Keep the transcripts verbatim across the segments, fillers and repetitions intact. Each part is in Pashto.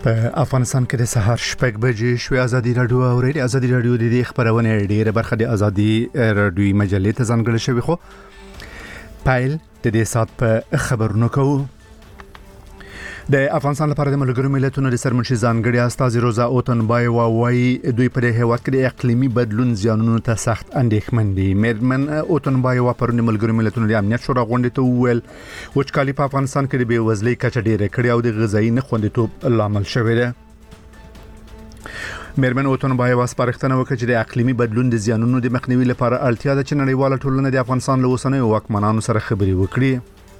په افغانستان کې د سهار شپږ بجې شوې. ازادي رادیو او ریډیو ازادي رادیو د دې خبرونه ډیره برخه د ازادي رادیو مجلې ته ځانګړې شوی. خو پایل د دې سات په خبرونو کوو. د افغانستان لپاره د ملګرو ملتونو د سرمنشي ځانګړي استاذ روزا اوتنبای وايي دوی په دې هیواد کې د اقلیمي بدلون زیانونو ته سخت اندېښمن دي. مېرمن اوتنبای وا پرونی ملګرو ملتونو د امنیت شورا غونډې ته وویل وچکالي په افغانستان کې د بېوزلۍ کچه ډېره کړې او د غذایي نه خوندیتوب لامل شوی دی. مېرمن اوتنبای وا سپارښتنه وکړه چې د اقلیمي بدلون د زیانونو د مخنیوي لپاره اړتیا ده چې نړیواله ټولنه د افغانستان له اوسنیو واکمنانو سره خبرې وکړي.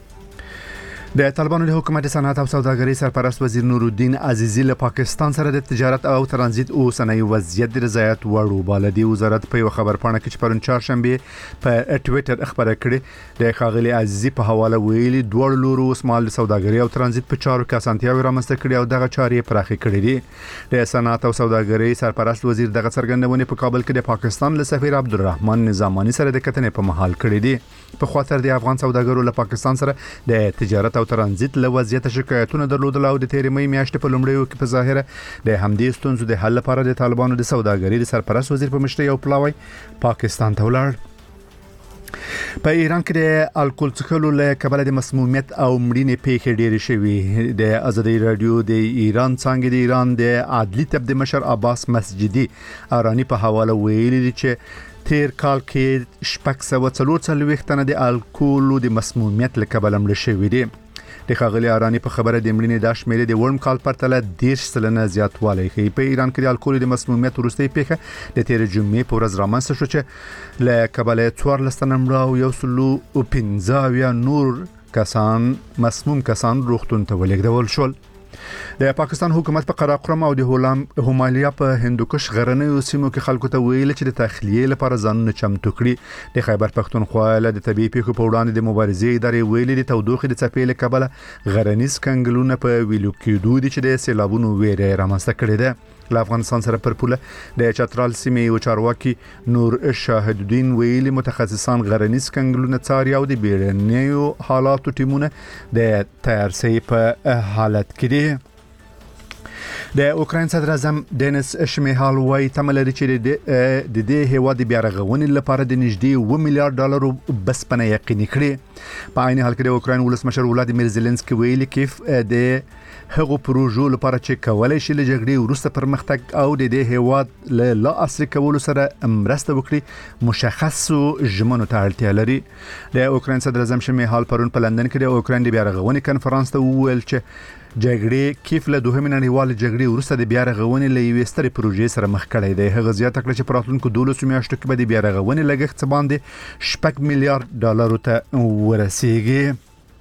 د طالبانو د حکومت صنعت او سوداګرۍ سرپرست وزیر نور الدین عزیزی له پاکستان سره د تجارت او ترانزیت اوسنۍ وضعیت د رضایت وړ وباله. دی وزارت په یو خبر پاڼه کې چې پرون چهارشنبه په ټوئیټر خبره کړې د ښاغلي عزیزی په حواله ویلي دوه لورو اوسمال سوداګرۍ او ترانزیت په چارو کې اسانتیاوې رامنځته کړې او دغه چارې پراخې کړې دي. د صنعت او سوداګرۍ سرپرست وزیر دغه څرګندونه په کابل کې د پاکستان له سفیر عبدالرحمن نظامانی سره د کتنې په محل کړې دي. په خاطر د افغان سوداګرو له پاکستان سره د تجارت او ترانزیت له وضعیت شکایتونه درلودل او د تیرې مې میاشتې په لومړیو کې په ظاهره د همدې ستونزو د حل لپاره د طالبانو د سوداګرۍ د سرپرست وزیر په مشرۍ یو پلاوی پاکستان ته ولاړ. په ایران کې د الکول څښلو له کبله د مسمومیت او مړینې پیښې ډېرې شوې. د ازادي رادیو د ایران څنګه د ایران د عدلي طب د مشر عباس مسجدي ارانی په حواله ویلي چې تیر کال کې شپږ سوه څلور څلوېښت تنه د الکول د مسمومیت له کبله مړه شوي دي. د ښاغلي ارانی په خبره د مړینې د شمیرې د ورم کال پرتله دېرش سلنه زیاتوالی ښیي. په ایران کې د الکول د مسمومیت وروستۍ پیښه د تیر جمعې په ورځ رامنځته شو چې له کبله څوارلس تنه مړه او یو سل او پنځه اویا نور کسان مسموم کسان روغتون ته ولېږدول شول. د پاکستان حکومت په قراقرم او د هولام همالیا په هندوکش غرنیو سیمو کې خلکو ته ویل چې د تخلیه لپاره ځانونه چمتو کړي. د خیبر پښتونخوا له د طبيعي پیښو په وړاندې د مبارزې ادارې ویلي د تودوخې د څپې له کبله غرنیز کنګلونه په ویلو کېدو دي چې د سیلابونو ویره رامنځته کړې ده. له افغانستان سره پر پوله د چترال سیمې یو چارواکي نور شاهد الدین ویلي متخصصان غرنیز کنګلونه څاري او د بیړنیو حالاتو ټیمونه د تیارسۍ په حالت کې دي. د اوکراین صدر اعظم دینیس شمیهال وايي تمه لري چې د دې هیواد بیا رغونې لپاره د نږدې اوه میلیارډ ډالرو بسپنه یقیني کړي. په عین حال کې د اوکراین ولسمشر ولادیمیر زيلنسکي ویلي کیف د هغو پروژو لپاره چې کولای شي له جګړې وروسته پرمختګ او د دې هیواد له لا عصري کولو سره مرسته وکړي مشخصو ژمنو ته اړتیا لري. د اوکراین صدر اعظم شمیهال پرون په لندن کې د اوکراین د بیا رغونې کنفرانس ته وویل چې جګړې کیف له دوهمې نړیوالې جګړې وروسته د بیا رغونې له یوې سترې پروژې سره مخ کړی دی. هغه زیاته کړه چې په راتلونکو دولسو میاشتو کې به د بیا رغونې لګښت څه باندې شپږ میلیارډ ډالرو ته ورسیږي.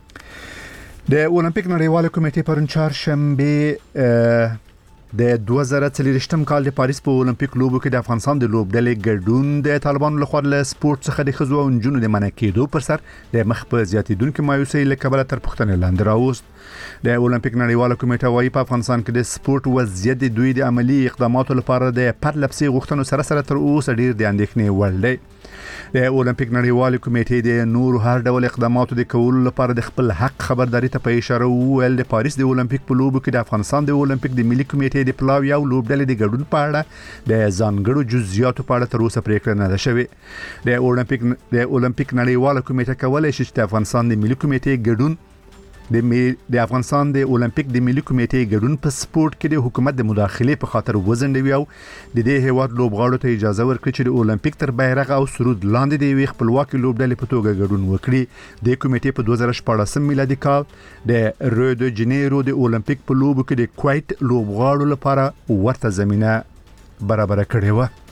د اولمپیک نړیواله کمیټې پرون چهارشنبه د دوه زره څلوېښتم کال د پاریس په اولمپیک لوبو کې د افغانستان د لوبډلې ګډون د طالبانو لخوا له سپورت څخه د ښځو او نجونو د منع کېدو پر سر د مخ په زیاتېدونکو مایوسۍ له کبله تر پوښتنې لاندې راوست. د اولمپیک نړیواله کمیټه وايي په افغانستان کې د سپورت وضعیت د دوی د عملی اقداماتو لپاره د پرلپسې غوښتنو سره سره تر اوسه ډیر د اندېښنې وړ دی. د اولمپیک نړیواله کمیټې د نورو هر ډول اقداماتو د کولو لپاره د خپل حق خبرداري ته په اشاره وویل د پاریس د اولمپیک په لوبو کې د افغانستان د اولمپیک د ملي کمیټې د پلاوی او لوبډلې د ګډون په اړه د ځانګړو جزئیاتو په اړه تر اوسه پریکړه نه ده شوې. د اولمپیک د اولمپیک نړیواله کمیټه کولای شي چې د افغانستان د ملي کمیټې ګډون د د افغانستان د اولمپیک د ملي کمیټې ګډون په سپورت کې د حکومت د مداخلې په خاطر وزندوي او د دې هیواد لوبغاړو ته اجازه ورکړي چې د اولمپیک تر بیرغ او سرود لاندې د یوې خپلواکي لوبډلې په توګه ګډون وکړي. د کمیټې په دوه زره شپاړسم میلادي کال د ریو د جنیرو د اولمپیک په لوبو کې د کویت لوبغاړو لپاره ورته زمينه برابر کړې و.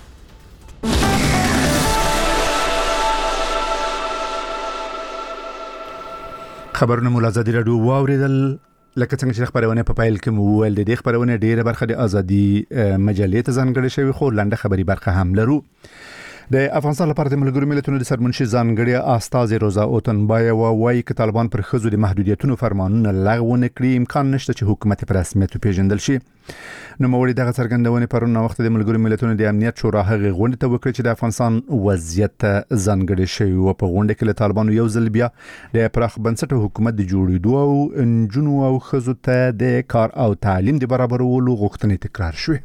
خبرونه مو ازادي رادیو واوریدل. لکه څنګه چې خبرونه په پایل کې مو ویل د دې خبرونه ډیره برخه د ازادي مجلې ته ځانګړې شوی خو لنډه خبري برخه هم لرو. د افغانستان لپاره د ملګرو ملتونو د سرمنشي ځانګړي استازي روزا اوتنبایوا وايي چې طالبان پر خزو د محدودیتونو فرمانونه لغوه نکړي امکان نشته چې حکومت په رسمیت پیژندل شي. نو موري دغه څرګندونه پرون وخت د ملګرو ملتونو د امنیت شورا هغه غونډه ته وکړه چې د افغانستان وضعیت ځانګړي شوی او په غونډه کې له طالبانو یو ځل بیا د پراخ بنسټ حکومت د جوړېدو او انجونو او خزو ته د کار او تعلیم د برابرولو غوښتنې تکرار شوه.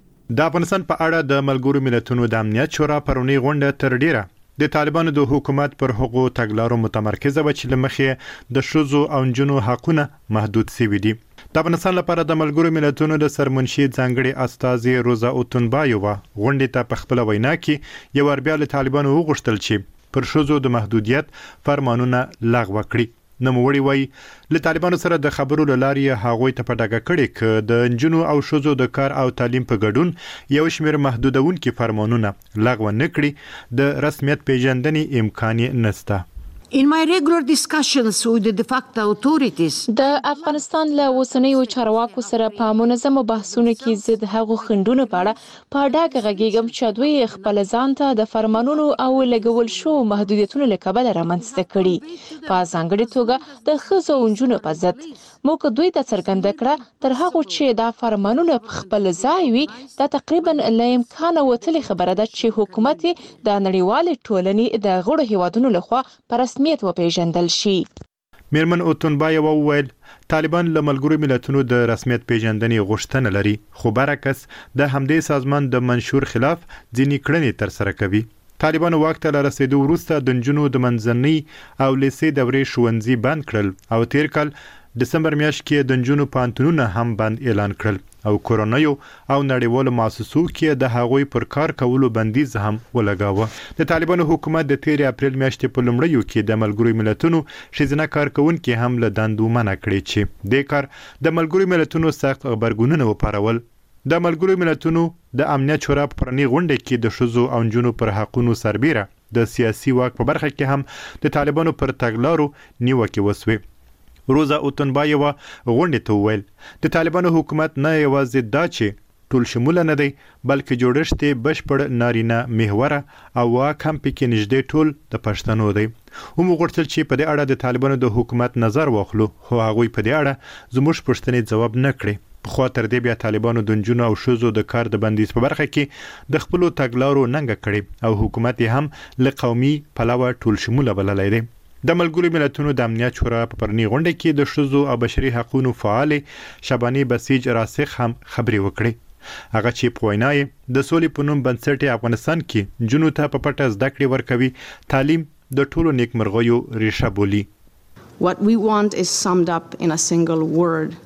د افغانستان په اړه د ملګرو ملتونو د امنیت شورا پرونی غونډه تر ډیره د طالبانو د حکومت پر حقوقو تګلارو متمرکزه و چې لمخې د شوزو او انجونو حقونه محدود شوي دي. د افغانستان لپاره د ملګرو ملتونو د سرمنشي ځانګړي استازي روزا اوتنبایوا غونډه ته په خپل وینا کې یو ور بیا له طالبانو وغوښتل چې پر شوزو د محدودیت فرمانونه لغوه کړي. نوموړي وایي له طالبانو سره د خبرو لارې هغوی ته په ډاګه کړي چې د انجونو او شوزو د کار او تعلیم په ګډون یو شمېر محدودونکي فرمانونه لغوه نکړي د رسمیت پیژندنې امکان نشته. In my regular discussions with the de facto authorities د افغانستان له اوسنیو چارواکو سره په منظمو بحثونو کې زه د هغو خندونو په اړه په ډاګه غږیږم چې دوی خپل ځان ته د فرمانونو او لګول شو محدودیتونو له کبله رامنځته کړي په ځانګړي توګه د ښځو او نجونو په ضد. موږ دوی ته څرګنده کړه تر هغه چې دا فرمانونه په خپل ځای وي دا تقریبا له امکانه وتلې خبره ده چې حکومت د نړیوال ټولنې د غړو هیوادونو لخوا پر رسمیت وپیژندل شي. میرمن اوتنبایوا وویل طالبان له ملګرو ملتونو د رسمیت پیژندنې غوښتنه لري خو برعکس د همدې سازمان د منشور خلاف ځینې کړنې تر سره کوي. طالبان واک ته رسیدو وروسته د نجونو د منځنۍ او لیسې دورې ښوونځي بند کړل او تیر کال دسمبر میاشت کې د نجونو پانتونونه هم بند اعلان کړل او کورونایو او نړیوالو مؤسسو کې د هغوی پر کار کولو بندیز هم ولګاوه. د طالبانو حکومت د تیر اپریل میاشتې په لومړیو کې د ملګرو ملتونو ښځینه کارکونکي هم له دندو منع کړي چې د کار د ملګرو ملتونو سخت خبرګونونه وپارول. د ملګرو ملتونو د امنیت شورا په پرنی غونډه کې د شوزو او نجونو پر حقوقو سربیره د سیاسي واک په برخه کې هم د طالبانو پر تګلارو نیوکه وسوي. روزا اوتنبایوا غونډه ته وویل د طالبانو حکومت نه یوازې دا چې ټول شمول نه دی بلکې جوړښت بشپړ نارینه محور او واک هم پکې نږدې ټول د پښتنو دی. هم غوښتل چې په دې اړه د طالبانو د حکومت نظر واخلو خو هغوی په دې اړه زموږ پوښتنې ځواب نه کړي. په خوا تر دې بیا طالبانو د نجونو او ښځو د کار د بندیز په برخه کې د خپلو تګلارو ننګه کړي او حکومت هم له قومي پلوه ټول شموله بللی دی. د ملګرو ملتونو د امنیت شورا په پرنی غونډه کې د ښځو او بشري حقوقو فعال شباني بسیج راسخ هم خبري وکړي. هغه چې په وینا یې د سولې په نوم بنسټ افغانستان کې جنو ته په پټه زده کړې ورکوي تعلیم د ټولو نیکمرغیو ریښه بولي. What we want is summed up in a single word.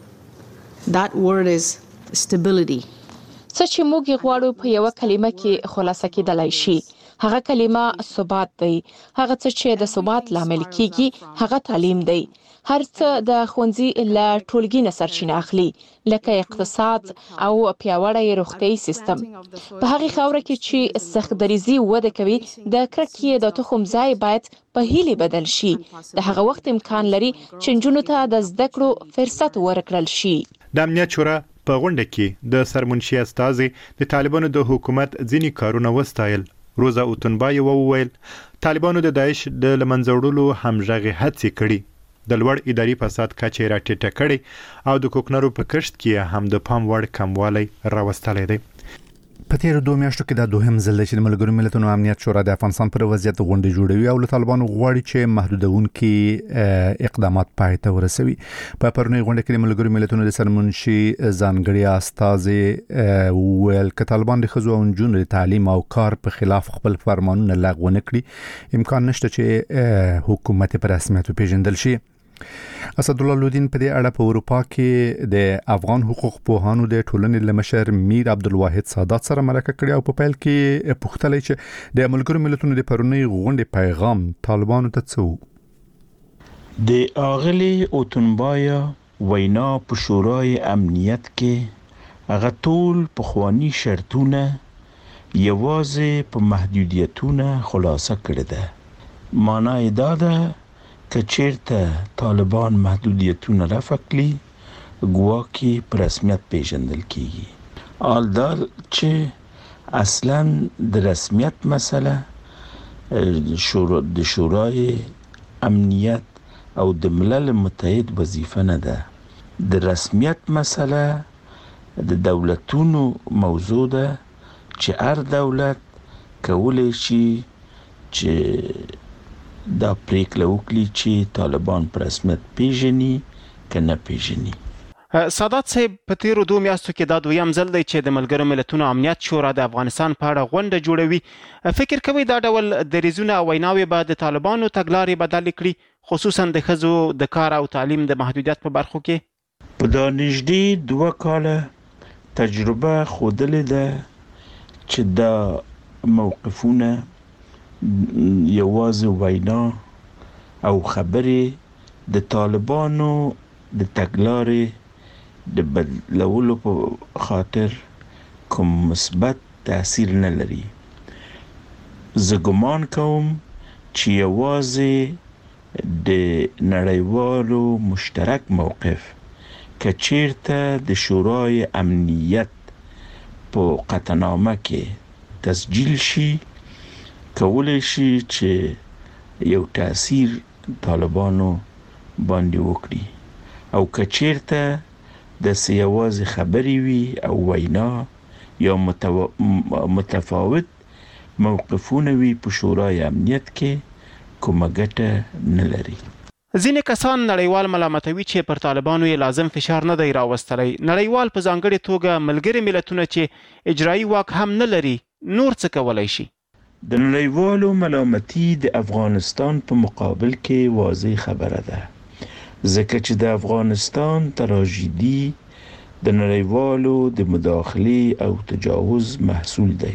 That word is stability. څه چې موږ غواړو په یو کلمه کې خلاصه کېدلای شي هغه کلمه ثبات دی. هغه څه چې د ثبات لامل کیږي هغه تعلیم دی. هر څه د ښوونځي له ټولګي نه سرچینه اخلي لکه اقتصاد او پیاوړی روغتیايي سیستم. په هغه خاوره کې چې سخت دریزي وده کوي د کرکې د تخم ځای باید په هیله بدل شي. د هغه وخت امکان لري چې نجونو ته د زده کړو فرصت ورکړل شي. د امنیت شورا په غونډه کې د سرمنشي استازي د طالبانو د حکومت ځینی کارونه وستایل. روزا اوتنبایوا وویل طالبانو د داعش د لمنځوړلو همغږي هڅې کړي د لوړ اداري فساد کچې راټیټه کړي او د کوکنارو په کښت کې هم د پام وړ کموالی راوستلی دی. په تیر دوه میاشتو کې د دوهم ځل چې ملګرو ملتونو امنیت شورا د افغانستان پر وضعیت غونډه جوړوي او له طالبانو غواړي چې محدودونکي اقدامات پای ته ورسوي. په پرونی غونډه کې د ملګرو ملتونو د سرمنشي ځانګړي استازي ویل ک طالبان د خزو او نجونو د تعلیم او کار په خلاف خپل فرمانونه لغوه نکړي امکان نشته چې حکومت پر رسمیت پیژندل شي. اسد الله لودین په دې اړه په اروپا کې د افغان حقوق پوهانو د ټولنې لمشر میر عبدالواحد سادات سره مرکه کړې او په پیل کې پوښتنه چې د ملګرو ملتونو د پرونی غونډې پیغام طالبانو ته څه و. د اغلی اوتنبایا وینا په شورای امنیت کې هغه ټول په خوانی شرطونه یوازې په محدودیتونه خلاصه کړی ده. معنی دا ده که چیرته طالبان محدودیتونه رفع کړي ګواکې په رسمیت پیژندل کیږي. آل دا چې اصلا د رسمیت مسله شورا د شورای امنیت او د ملل متحد وظیفه نه ده. د رسمیت مسله د دولتونو موضوع ده چې هر دولت کولی شي چې دا پریکړه وکړي چې طالبان په رسمیت پیژني که نه پیژني. سادات صاحب، په تیرو دوه میاشتو کې دا دویم ځل دی چې د ملګرو ملتونو امنیت شورا د افغانستان په اړه غونډه جوړوي. فکر کوي دا ډول دریځونه او ویناوې به د طالبانو تګلارې بدلې کړي، خصوصا د ښځو د کار او تعلیم د محدودیت په برخو کې؟ په دا نږدې دوه کاله تجربه ښودلې ده چې دا موقفونه یوازې وینا او خبرې د طالبانو د تګلارې د بدلولو په خاطر کوم مثبت تاثیر نه لري. زه ګمان کوم چې یوازې د نړیوالو مشترک موقف که چیرته د شورای امنیت په قطعنامه کې تسجیل شي کولی شي چې یو تاثیر طالبانو باندې وکړي، او که چیرته د سیاوازي خبرې وي او وینا یا متفاوت موقفونه وي په شورای امنیت کې کومه ګټه نه لري. ځینې کسان نړیوال ملامتوي چې پر طالبانو یې لازم فشار نه دی راوستلی. نړیوال په ځانګړې توګه ملګري ملتونه چې اجرایي واک هم نه لري، نور څه کولی شي؟ د نړیوالو ملامتي د افغانستان په مقابل کې واضح خبره ده، ځکه چې د افغانستان تراژیدي د نړیوالو د مداخلې او تجاوز محصول دی.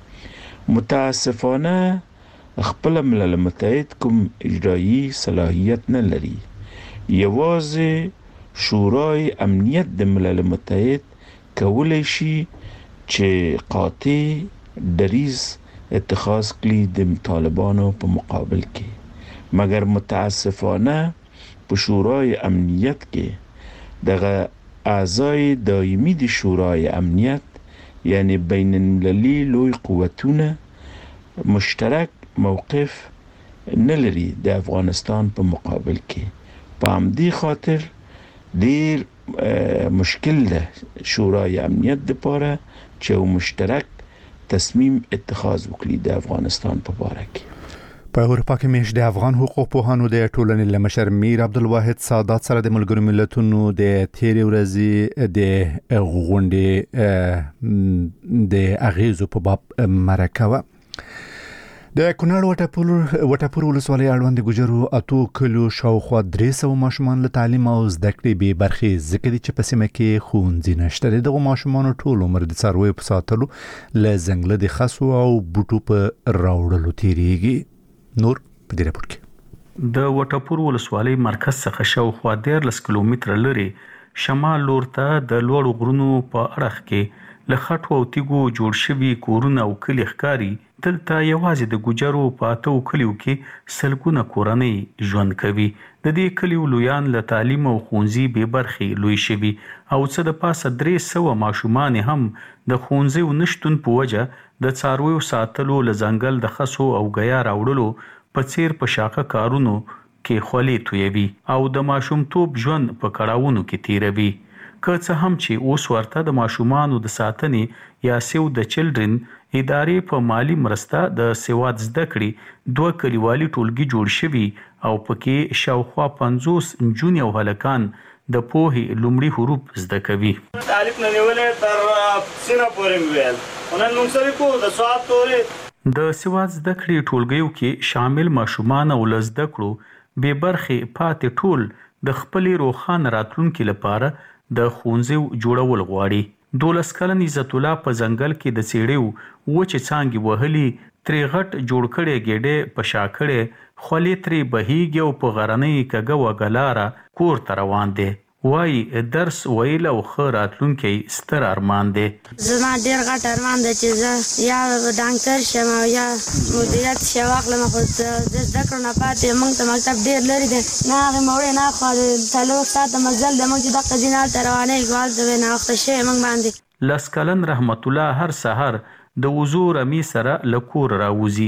متاسفانه خپل ملل متحد کوم اجرایی صلاحیت نه لري. یوازې شورای امنیت د ملل متحد کولی شي چې قاطع دریځ اتخاذ کړي د طالبانو په مقابل کې، مګر متاسفانه په شورای امنیت کې دغه اعضای دایمي د شورای امنیت یعنی بین المللي لوی قوتونه مشترک موقف نه لري د افغانستان په مقابل کې. په همدې خاطر ډیر مشکل ده شورای امنیت لپاره چې یو مشترک تصمیم اتخاذ وکړي د افغانستان په باره کې. په اروپا کې میش د افغان حقوق پوهانو د ټولنې له مشر میر عبدالواحد سادات سره د ملګرو ملتونو د تیرې ورځې د غونډې د اغیزو په باب مرکه وه. د کونړ وټپور ولسوالۍ اړوند د ګوجرو اتو کلو شاوخوا درې سوه ماشومان له تعلیم او زده کړې بې برخې ځکه دي چې په سیمه کې ښوونځي نشته. د دغو ماشومانو ټول عمر د څارویو په ساتلو له ځنګله د خسو او بوټو په راوړلو تیریږي. نور په دې راپور کې د وټپور ولسوالۍ مرکز څخه شاوخوا دیارلس کیلومتره لرې شمال لور ته د لوړو غرونو په اړخ کې له خټو او تیږو جوړ شوي کورونه او کلي ښکاري. دلته یوازې د ګوجرو په اتو کلیو کې سلګونه کورنۍ ژوند کوي. د دې کلیو لویان له تعلیم او ښوونځي بې برخې لوی شوي او څه د پاسه درې سوه ماشومان هم د ښوونځیو نشتون په وجه د څارویو ساتلو له ځنګل د خسو او ګیا راوړلو په څیر په شاقه کارونو کې خولې تویوي او د ماشومتوب ژوند په کړاوونو کې تیروي. که څه هم چې اوس ورته د ماشومانو د ساتنې یا سیو د چلډرن ادارې په مالی مرسته د سواد زده کړې دوه کلیوالي ټولګي جوړ شوي او پکې شاوخوا پنځوس نجونې او هلکان د پوهې لومړي حروف زده کوي. الف نه نیولې تر سینه پورې ویل ونن موږ سره کو د سواد تورې د سواد زده کړې ټولګیو کې شامل ماشومان او زده کړو بې برخې پاتې ټول د خپلې روښانه راتلونکي لپاره د ښوونځیو جوړول غواړي. دولس کلن عزت الله په ځنګل کې د څېړیو وچې څانګې وهلي ترې غټ جوړ کړی ګېډې په شا کړی خولې ترې بهیږي او په غرنۍ کږه وږه لاره کور ته روان دی. وایي درس ویل او ښه راتلونکی ستر ارمان دی. زما ډېر غټ ارمان دی چې زه یا ډاکټر شم او یا مدیریت شی واخلم، خو د زده کړو نه پاتې موږ ته مکتب ډېر لرې دی. نه هغې موړې نه خوا د څلور ساعته مزل دی، موږ چې دغه ځینې هلته روانېږو هلته به ناوخته شوی موږ باندې. لس کلن رحمت الله هر سهار د وضو رمې سره له کوره راوځي.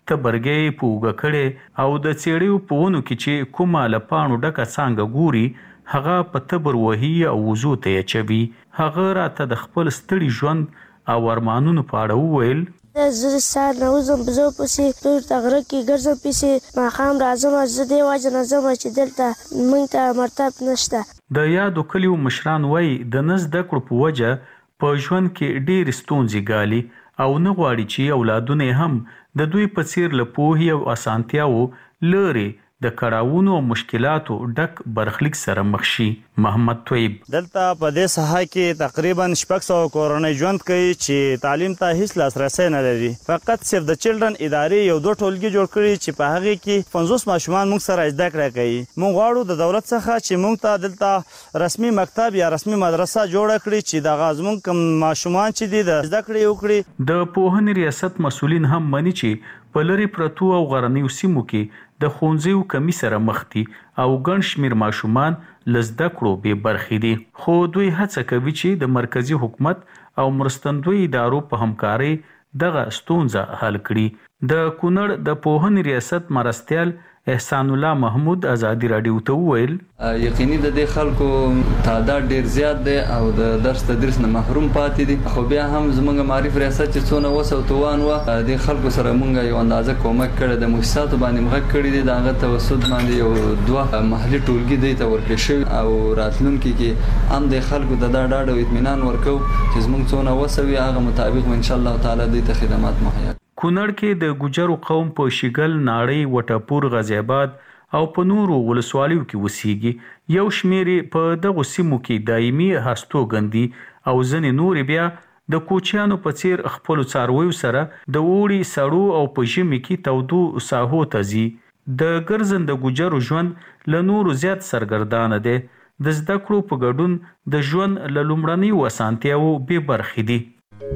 تبرګي پوګه کړي او د چېړیو پونو کې چې کومه لپانو ډکه څنګه ګوري هغه په تبر وهي او وضو ته چوي. هغه راته د خپل ستړي ژوند او ارمانونو په اړه وویل زه سار نه وزم بزو پسې ټول تغره کې ګرځم پسې ماښام راځم زه دې وجه نه ځم چې دلته موږ ته مرتب نشته. د یادو کلیو مشران وایي د نه زده کړو په وجه په ژوند کې ډېرې ستونزې ګالي او نه غواړي چې اولادونه هم د دوی په څیر له پوهې او اسانتیاو لري د کړاوونو او مشکلاتو ډک برخلیک سره مخ شي. محمد طیب دلته په دې ساحه کې تقریبا شپږ سوه کورنۍ ژوند کوي چې تعلیم ته هیڅ لاسرسی نه لري. فقط صرف د چلډرن ادارې یو دوه ټولګي جوړ کړي چې په هغې کې پنځوس ماشومان موږ سره زده کړه کوي. موږ غواړو د دولت څخه چې موږ ته دلته رسمي مکتب یا رسمي مدرسه جوړه کړي چې دغه زموږ کوم ماشومان چې دي د زده کړې وکړي. د پوهنې ریاست مسؤلین هم مني چې په لرې پرتو او غرنیو سیمو کې د ښوونځیو کمی سره مخ دي او ګڼ شمېر ماشومان له زده کړو بې برخې دي. خو دوی هڅه کوي چې د مرکزي حکومت او مرستندوی ادارو په همکارۍ دغه ستونزه حل کړي. د کونړ د پوهنې ریاست مرستیال احسان الله محمود ازادي راډیو ته وویل یقیني د دې خلکو تعداد ډیر زیات دی او د درس تدریس نه محروم پاتې دي. خو بیا هم زموږ معرف ریاست چې څونه وسو توان و د خلکو سره مونږ یو اندازه کومک کړی د مؤسساتو باندې مغه کړی دي. دغه توسط باندې یو دوه محلي ټولګي دی ته ورکړل شوی او راتلونکي کې هم د خلکو د دا ډاډ او اطمینان ورکو چې زموږ څونه وسوي هغه مطابق ان شاء الله تعالی د ته خدمات مهیا. کونړ کې د ګوجرو قوم په شیګل ناړۍ وټپور غازی آباد او په نورو ولسوالیو کې وسیږي. یو شمېر په دغه سیمو کې دایمي هستوګندي او ځنې نورې بیا د کوچیانو په څیر خپل څارویو سره د اوړي سړو او په ژمي کې تودو ساحو ته ځي. د ګرځنده ګوجرو ژوند له نورو زیات سرګردانه دی. د زده کړو په ګډون د ژوند له لومړنیو اسانتیاوو بې برخې دي.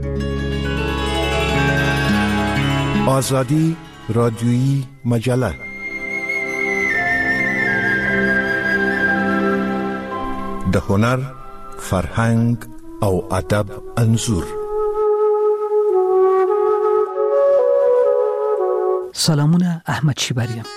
آزادی رادیویی مجله د هنر، فرهنګ او ادب انځور. سلامونه، احمد شیبریم.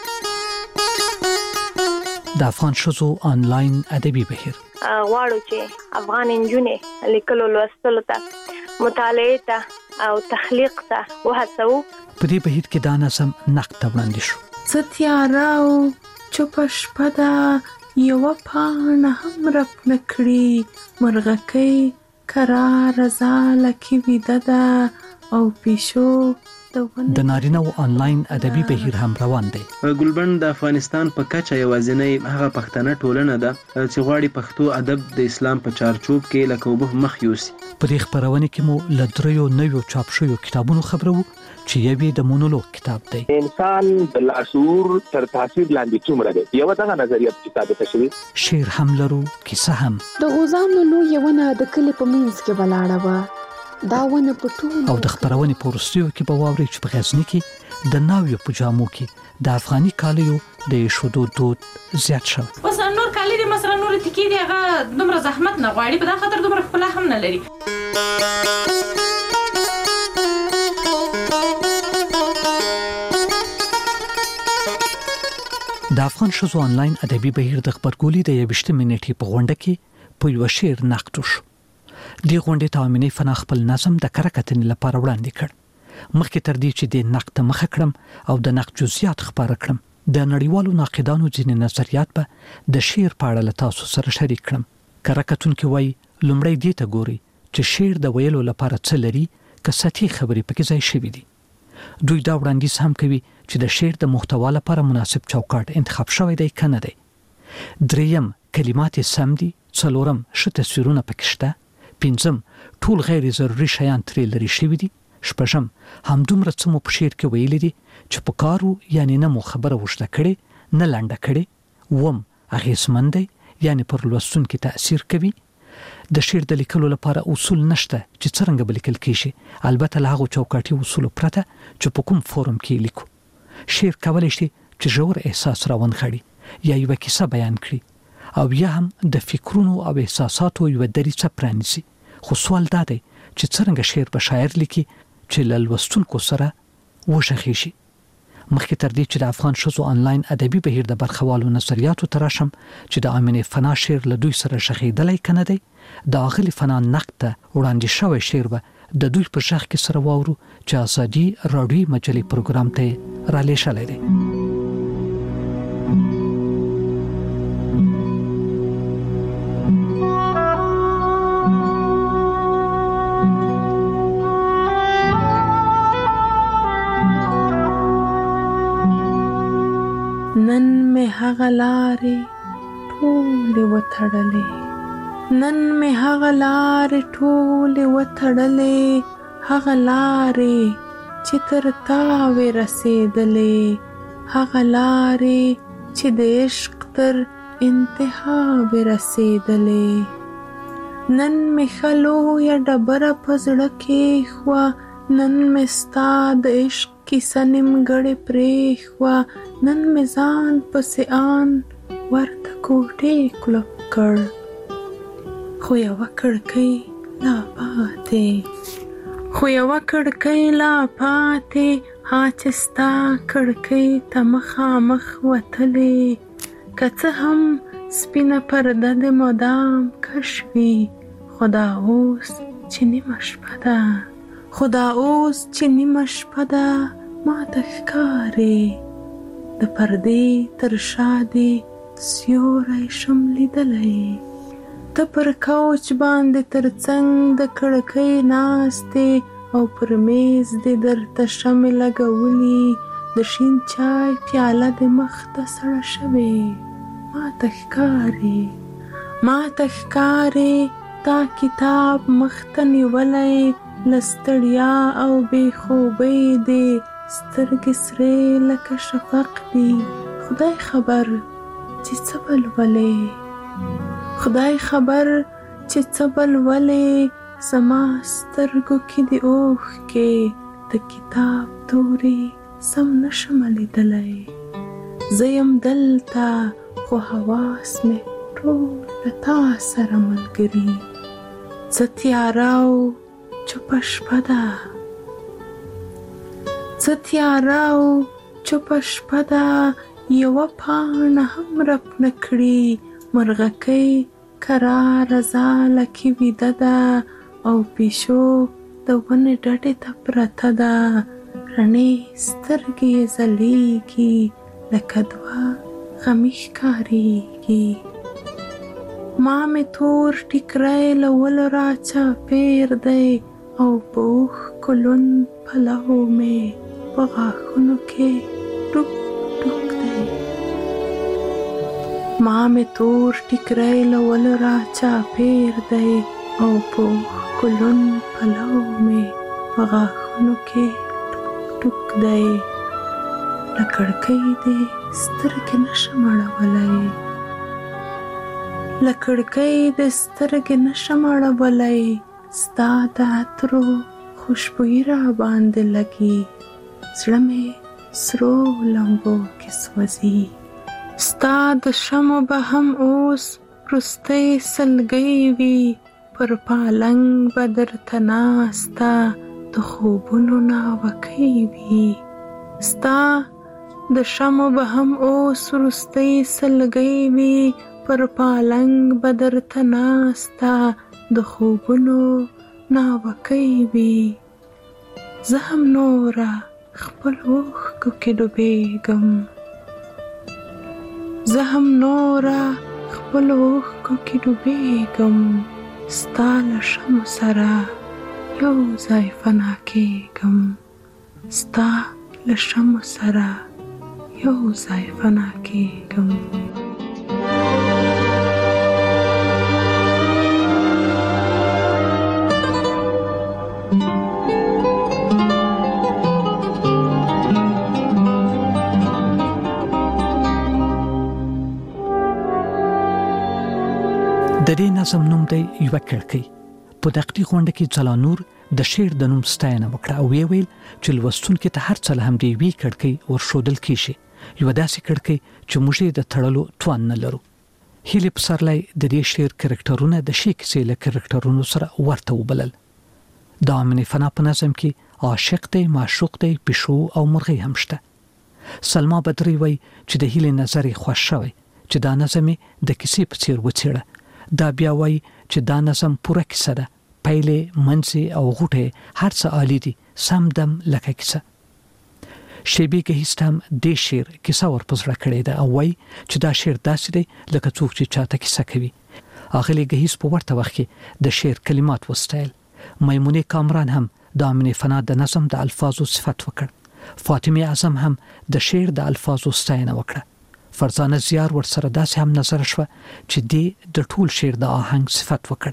د افغان شوزو آنلاین ادبي بهیر غواړو چې افغان انجونې لیکلو لوستلو ته مطالعه ته او تخلیق ته وهڅوو. په دې بهیر کې دا نظم نقد ته وړاندې شو. څه تیاره او چوپه شپه ده، یوه پاڼه هم رپ نه کړي، مرغکۍ کراره ځاله کې ویده ده او پیشو د نارینه او آنلاین ادبي بهیر هم روان دی. ګلبن د افغانستان په کچه یوازینی هغه پښتنه ټولنه ده چې غواړي پښتو ادب د اسلام په چارچوب کې لکه وبه مخ یوسي. په دې خبرونه کې مو له دریو نویو چاپ شویو کتابونو خبرو چې یوې د مونولوګ کتاب دی. انسان د لاشعور تر تاثیر لاندې څومره دی، یو دغه نظریه کتاب ته شوی. شعر هم لرو، کیسه هم. د غوزانو لویه ونه د کلي په منځ کې ولاړه وه. دا ونه په ټول او د خبرونې په وروستیو کې به واورئ چې په غزني کې د ناویو په جامو کې د افغاني کالیو د ایښودو دود زیات شوی. اوس نور کالي دي مثلا نور تکي دي هغه دومره زحمت نه غواړي، په دا خاطر دومره ښکلا هم نه لري. د افغان شوزو آنلاین ادبي بهیر د خبرګولۍ د یویشتمې نیټې په غونډه کې په یوه شعر نقد وشو. دې غونډې ته امینې فنا خپل نظم د کره کتنې لپاره وړاندې کړ. مخکې تر دې چې د نقد ته مخه کړم او د نقد جزئیات خپاره کړم، د نړیوالو ناقدانو ځینې نظریات به د شعر په اړه له تاسو سره شریک کړم. کره کتونکي وایي لومړی دې ته ګوري چې شعر د ویلو لپاره څه لري، که سطحي خبرې پکې ځای شوي دي. دوی دا وړاندیز هم کوي چې د شعر د محتوا لپاره مناسب چوکاټ انتخاب شوی دی که نه دی. دریم، کلمات سم دي. څلورم، ښه تصویرونه پکې شته. پنځم، ټول غیر ضروري شیان ترې لرې شوي دي. شپږم، همدومره څه مو په شعر کې ویلي دي چې په کار وو، یعنې نه مو خبره اوږده کړې نه لنډه کړې. اووم، اغېزمن دی، یعنې پر لوستونکي تاثیر کوي. د شعر د لیکلو لپاره اصول نشته چې څرنګه به لیکل کېږي، البته له هغو چوکاټي اصولو پرته چې په کوم فورم کې لیکو. شعر کولی شي چې ژور احساس راونغاړي یا یوه کیسه بیان کړي او یا هم د فکرونو او احساساتو یوه دریڅه پرانیسي. خو سوال دا دی چې څرنګه شعر به شاعر لیکي چې له لوستونکو سره وغږېږي. مخکې تر دې چې د افغان شوزو انلاین ادبي بهیر د برخوالو نظریاتو تراشم چې د امینه فنا شعر له دوی سره شخېدلای کنه دی د اغلی فنا نقد ته وړاندې شوی شعر به د دوی په شخ کې سره واورو چې ازادي راډیو مجلې پروګرام ته را لېږلی دی. نن مې هغه لارې ټولې وتړلې نن مې هغه لارې ټولې وتړلې هغه لارې چې تر تا وې رسېدلې هغه لارې چې د عشق تر انتها وې رسېدلې نن مې ښه لویه ډبره په زړه کېښوه نن مې ستا د عشق کیسه نیمګړې پرېښوه نن مې ځان پسې آن ورته کوټې کلپ کړ خو یوه کړکۍ لا پاتې خو یوه کړکۍ لا پاتې ها چې ستا کړکۍ ته مخامخ وتلې که څه هم سپینه پرده د مدام کش وي خو دا اوس چې نیمه شپه ده خو دا اوس چې نیمه شپه ده ماته ښکارې د پردې تر شا دې سیوری شم لیدلی ته پر کوچ باندې تر څنګ د کړکۍ ناستې او پر میز دې درته شمې لګولي د شین چای پیاله دې مخ ته سړه شوې ماته ښکارې ماته ښکارې تا کتاب مخ ته نیولی له ستړیا او بې خوبۍ دې سترګې سرې لکه شفق دي خدای خبر چې څه به لولې خدای خبر چې څه به لولې زما سترګو کې د اوښکې د کتاب تورې سم نشم لیدلی زه یم دلته خو حواس مې ټول له تا سره ملګري څه تیاره او چوپه شپه ده څه تیاره او چوپه شپه ده یوه پاڼه هم رپ نه کړي مرغکۍ کراره ځاله کې ویده ده او پیشو د ونې ډډې ته پرته ده رڼې سترګې یې ځلیږي لکه دوه غمي ښکارېږي ما مې تور ټیکری له ولو راچاپېر دی او په اوښکو لوند پلو مې په غاښونو کې ټوک ټوک دی ما مې تور ټیکری له ولو راچاپېر دی او په اوښکو لوند پلو مې په غاښونو کې ټوک ټوک دی له کړکۍ دې سترګې نشم اړولی له کړکۍ د سترګې نشم اړولی ستا د عطرو خوشبويي را باندې لګي زړه مې سرو لمبو کې سوځي ستا د شمو به هم اوس وروستی سلګۍ وي پر پالنګ به درته ناسته د خوبونو ناوکۍ وي ستا د شمو به هم اوس وروستی سلګۍ وي پر پالنګ به درته ناسته د خوبونو ناوکۍ وي زه هم نوره خپل اوښکو کې ډوبېږم زه هم نوره خپل اوښکو کې ډوبېږم ستا له شمو سره یو ځای فنا کېږم ستا له شمو سره یو ځای فنا کېږم د دې نظم نوم دی یوه کړکۍ په دقیق غونډه کې ځلانور د شعر د نوم ستاینه وکړه او وی ویل چې لوستونکو ته هر څه هم دی وی کړکۍ ورښودل کیږي یو داسې کړکۍ چې موږ یې د تړلو توان نه لرو هیلې پسرلی د دې شعر کرکټرونه د شي کیسې له کرکټرونو سره ورته وبلل د امینه فنا په نظم کې عاشق دی معشوق دی پیشو او مرغۍ هم شته سلما بدری وای چې د هیلې نظر خوښ شوی چې دا نظم د کیسې په څیر وڅېړه. دا بیا وای چې دا نظم پوره کیسه ده، پیلې منځي او غوټه هر څه عالی دي، سم دم لکه کیسه. شیبي ګهیستم د شعر کیسه ورپسړه کړې ده او وای چې دا شعر داسې دی لکه څوک چې چاته کیسه کوي. اغلی ګهیس په ورته وخت کې د شعر کلمات وستایل. میمونه کامران هم د امینه فنا د نظم د الفاظو صفت وکړ. فاطمه اعظم هم د شعر د الفاظو ستاینه وکړه. فرزانه زیار ورسره داسې هم نظر شوه چې د د ټول شعر د آهنګ صفت وکړ.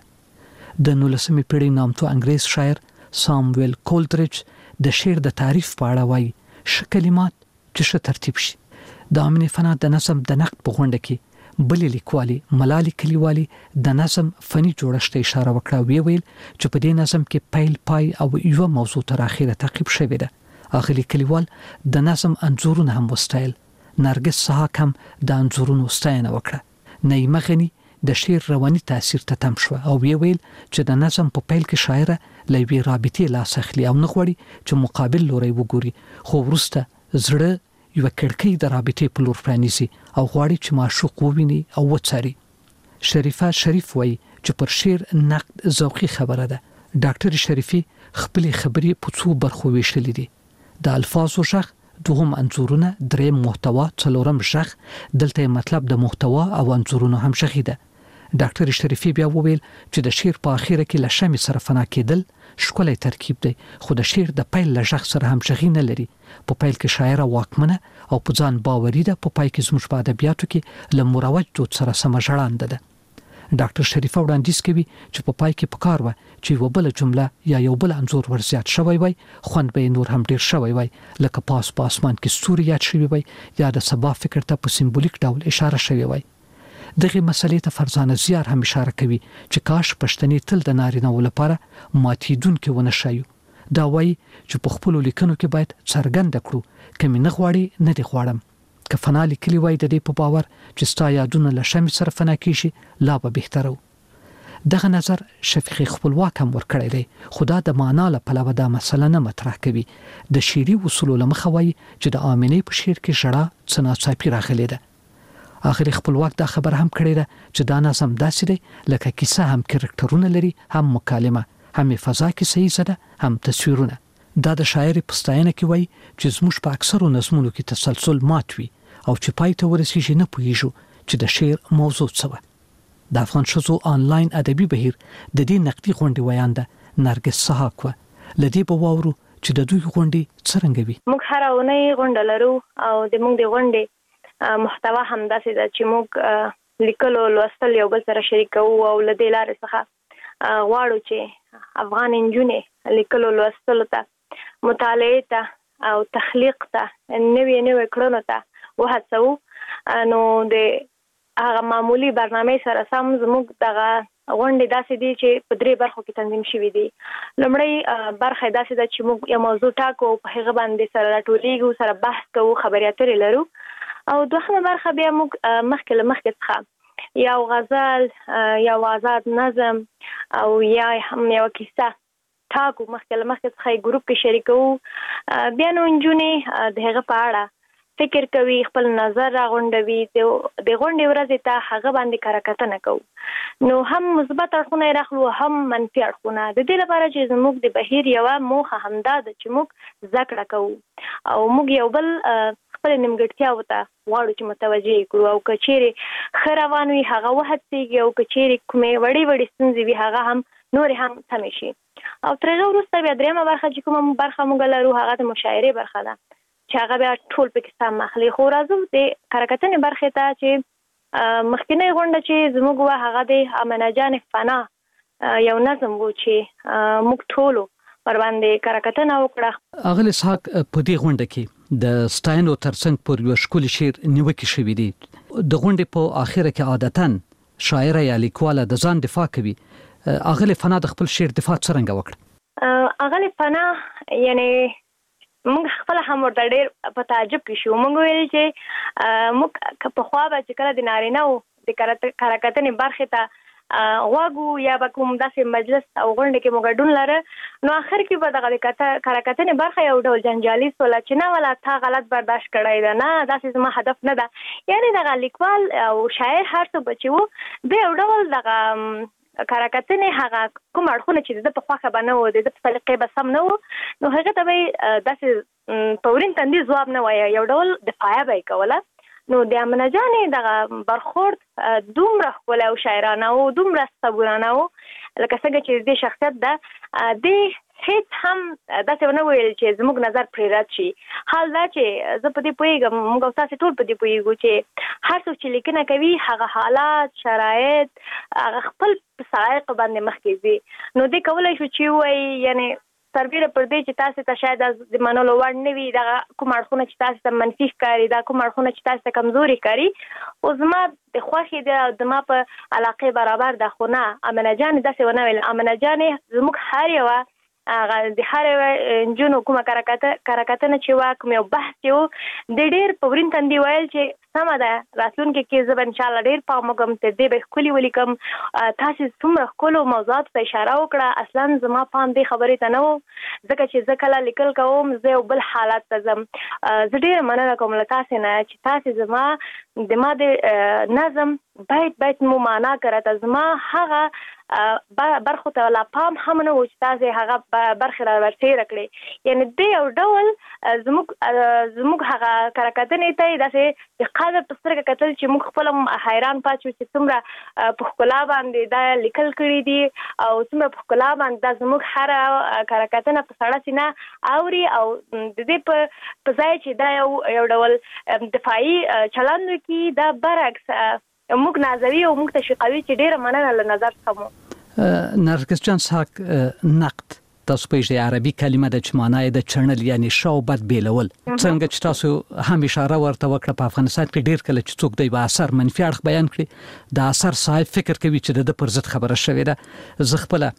د نولسمې پیړۍ نامتو انګریز شاعر سامویل کولډریج د شعر د تعریف په اړه وایي ش کلمات چې ش ترتیب شي. د امینه فنا د نظم د نقد په غونډه کې بل لیکوالي ملالي کلیوالي د نظم فني جوړښت اشاره وکړه. وی ویل چې په دې نظم کې پیل پای او یو موضوع تر اخره تعقیب شوی ده. اغلی کلیوال د نظم انځورونه هم وستایل. نرګس صحاک هم د انځورونو ستاینه وکړه. نعیمه غنی د شعر رواني تاثیر ته تم شو او وی ویل چې د نظم په پیل کې شاعره لوي رابطه لاس اخلي او نه غوړي چې مقابل لوري وګوري، خو ورسته زړه یو کړکۍ د رابطه په لور پرانیزي او غواړي چې معشوق وویني او وڅاري. شریفه شریف وای چې پر شعر نقد ذوقي خبره ده. ډاکټر شریفي خپل خبرې په څو برخو ویشلې دي. د الفاظو شخ، دوهم انځورونه، دریم محتوا، څلورم شخ. دلته مطلب د محتوا او انځورونو هم شخې ده. ډاکټر شریفي بیا وویل چې د شعر په اخیره کې لشمې سره فنا کېدل ښکلی ترکیب دی، خو د شعر د پیل له شخ سره هم شخې نه لري. په پیل کې شاعره واکمنه او په ځان باوري ده، په پای کې زموږ په ادبیاتو کې له مروج دود سره سم ژړانده ده. ډاکټر شریفه وړاندیز کوي چې په پای کې پکار و چې یو بل جمله یا یو بل انځور ورزیات شوی وای، خوند به نور هم ډیر شوی وای، لکه پاس په اسمان کې ستوري یاد شوی وای یا د سبا فکر ته په سمبولیک ډول اشاره شوی وای. دغه مسلې ته فرزانه زیار هم اشاره کوي چې کاش پښتني تل د نارینه ولپاره ماتیدونکو ونه شایو. دا وای چې په خپل لیکنو کې باید څرګند کړو کمه نه غواړي نه دی غواړم. که فنا لیکلی وای د دې په باور چې ستا یادونه له شمع سره فنا کیږي لا به بهتره. دغه نظر شفیق خپلواک هم ورکړی دی، خدا د معنا له پلوه دا مسله نه مطرح کوي. د شعري اصولو له مخه وای چې د آمینه په شعر کې ژړا څه ناڅاپي راغلی ده. اخر خپلواک دا خبر هم کړی ده چې دا نظم داسې دی لکه کیسه هم کرکټرونه لري، هم مکالمه، هم فضا کې صحیح ده، هم تصویرونه. دا د شاعر په ستاینه کې وای چې زموږ په اکثرو نظمونو کې تسلسل مات وي او چې پای ته ورسیږي نه پوهیږو چې د شعر موضوع څه و. د افغان شذو آنلاین ادبي بهیر د دې نقدي غونډې ویانده نرګس صحاک و. لدی په واورو چې د دوی غونډې څرنګه وي. موږ هر اونۍ غونډه لرو او د موږ د غونډې محتوا هم داسې ده چې موږ لیکلو لوستل یو بل سره شریکو او لدی لارې څخه غواړو چې افغان انجونې لیکلو لوستلو ته، مطالعه ته او تخلیق ته، نوې نوې کړنو ته وهڅو. نو د هغه معمولی برنامه سره سم زموږ دغه غونډې داسې دي چې په درې برخو کې تنظیم شوي دي. لومړی برخه داسې ده چې موږ یو موضوع ټاکو، په هغه باندې سره راټولیږو، سره بحث کوو، خبرې اترې لرو. او دوهمه برخه بیا موږ مخکې له مخکې څخه یو غزل، یو آزاد نظم او یا هم یو کیسه ټاکو، مخکې له مخکې څخه یې ګروپ کې شریکو. بیا نو نجونې د هغه په اړه فکر کوي، خپل نظر راغونډوي، د غونډې ورځې ته هغه باندې کارکتنه کوو. نو هم مثبت اړخونه یې راخلو، هم منفي اړخونه. د دې لپاره چې زموږ د بهیر یوه موخه همدا ده چې موږ زده کړه کوو او موږ یو بل خپل نیمګړتیاوو ته غواړو چې متوجه کړو، او که چیرې ښه روان وي هغه وهڅېږي، او که چیرې کومې وړې وړې ستونزې وي هغه هم نورې هم سمې شي. او تر هغه وروسته بیا درېیمه برخه چې کومه برخه موږ لرو هغه د مشاعرې برخه ده چې هغه بیا ټول پکې سم اخلي. خو راځو د کارکتنې برخې ته چې مخکینۍ غونډه چې زموږ وه هغه د امینه جان فنا یو نظم و چې موږ ټولو پر باندې کارکتنه وکړه. اغل اسحاق په دې غونډه کې د ستاینو ترڅنګ پر یو ښکلي شعر نیوکې شوي دي. د غونډې په اخره کې عادتاً شاعره یا لیکواله د ځان دفاع کوي. اغل فنا د خپل شعر دفاع څرنګه وکړه؟ اغل فنا یعنی موږ خپل هم ورته ډېر په تعجب کې شو. موږ ویل چې موږ په خوا به چې کله د نارینه و د کارکتنې برخې ته غواګو یا به کوم داسې مجلس او غونډه کې موږ ډون لره نو اخر کې به دغه کته کارکتنې برخه یو ډول جنجالي سوله چې نه ولا تا غلط برداشت کړی ده نه داسې زما هدف نه ده یعنی دغه لیکوال او شاعر هر څه بچو د یو ډول دغه کارکتنې هغه کوم اړخونه چې د په خوخه بنو د په سلیقې به سم نه وو نو هغه ته به داسې پورین تندي ځواب نه وایي یو ډول دفاع به کوله نو د امنه جانې دغه برخورد دومره ښکلی او شاعرانه او دومره صبورانه و لکه څنګه چې د شخصیت ده د هیڅ هم داسې ونه ویل چې زموږ نظر پرې رد شي حال دا چې زه په دې پوهېږم موږ او تاسې ټول په دې پوهېږو چې هر څوک چې لیکنه کوي هغه حالات شرایط هغه خپل په سایق باندې مخکې ځي نو دې کولی شو چې ووایي یعنې سربیره پر دې چې تاسو ته شاید د منلو وړ نه وي دغه کوم اړخونه چې تاسو ته منفي ښکاري دا کوم اړخونه چې تاسو ته کمزوري ښکاري خو زما د خوښې دی او زما په علاقې برابر ده خو نه امنه جانې داسې ونه ویل امنه جانې زموږ هر یوه هغه د هر یوه نجونو کومه کارکتنه چې وه کوم یو بحث چې و د ډېر په ورین تندي ویل چې سمه ده راتلونکي کې زه به انشاءالله ډېر پام وکړم تر دې به ښکلي ولیکم تاسې څومره ښکلو موضوعاتو ته اشاره وکړه اصلا زما پام دې خبرې ته نه و ځکه چې زه کله لیکل کوم زه یو بل حالت ته ځم زه ډېره مننه کوم له تاسې نه چې تاسې زما د ما د نظم بیت بیت مو معنا کړه ته زما هغه برخو ته لا پام هم نه و چې تاسې هغه برخې را ورتېره کړې یعنې دې یو ډول زموږ زموږ هغه کارکتنې ته یې داسې د قدر په سترګه کتل چې موږ خپل هم حیران پاتې شو چې څومره په ښکلا باندې دا لیکل کړي دي او څومره په ښکلا باندې دا زموږ هره کارکتنه په سړه سینه اوري او د دې په ځای چې دا یو یو ډول دفاعي چلند وکړي دا برعکس موږ نازوي او موږ تشویقوي چې ډېره مننه له نظر څخه مو نرګس جان ساک نقد تاسو په عربي کلمه د چمانای د چنل یعنی شاو بد بیلول څنګه چې تاسو هم اشاره ورته وکړه په افغانستان کې ډیر کله چې څوک دی به اثر منفي اړخ بیان کړي د اثر صاحب فکر کوي چې د پر ضد خبره شوې ده زه خپل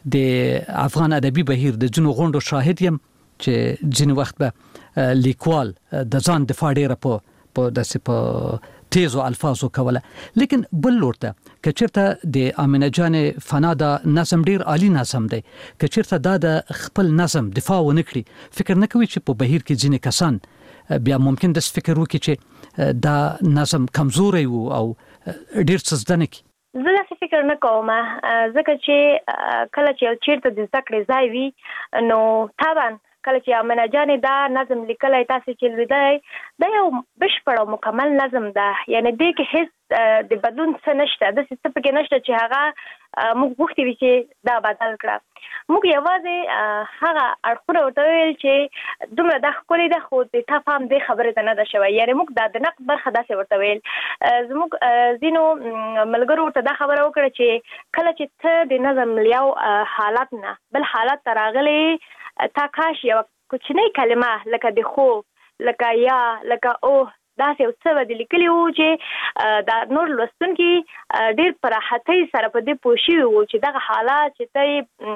د افغان ادبي بهیر د جنو غونډو شاهد یم چې ځینې وخت به لیکوال د ځان دفاع ډیره په په داسې په تیزو الفاظو کوله لیکن بل لورته کچرته د امنه جان فنا دا نظم ډیر عالی نظم دی کچرته دا د خپل نظم دفاع ونه کړي فکر نه کوي چې په بهیر کې ځینې کسان بیا ممکن د فکر وکړي چې دا نظم کمزوري وو او ډیر څه زده نه کړي زه داسې فکر نه کوم ځکه چې کله چې یو چیرته د زده کړې ځای وي نو طبعا کله چې امنه جانې دا نظم لیکلی تاسې چې لوېدلی دا یو بشپړ او مکمل نظم ده یعنې دې کې هېڅ د بدلون څه نشته داسې څه پکې نشته چې هغه موږ غوښتي وي چې دا بدل کړه موږ یوازې هغه اړخونه ورته وویل چې دومره دا ښکلې ده خو د تا پام دې خبرې ته نه ده شوی یعنې موږ دا د نقد برخه داسې ورته ویل زموږ ځینو ملګرو ورته دا خبره وکړه چې کله چې ته د نظم له یو حالت نه بل حالت ته راغلی تا کاش یو کوچنی کلمه لکه د خوب لکه یا لکه اوه داسې یو څه به د لیکلي وو چې دا نور لوستونکي ډېر په راحتۍ سره په دې پوه شوي وو چې دغه حالات چې ته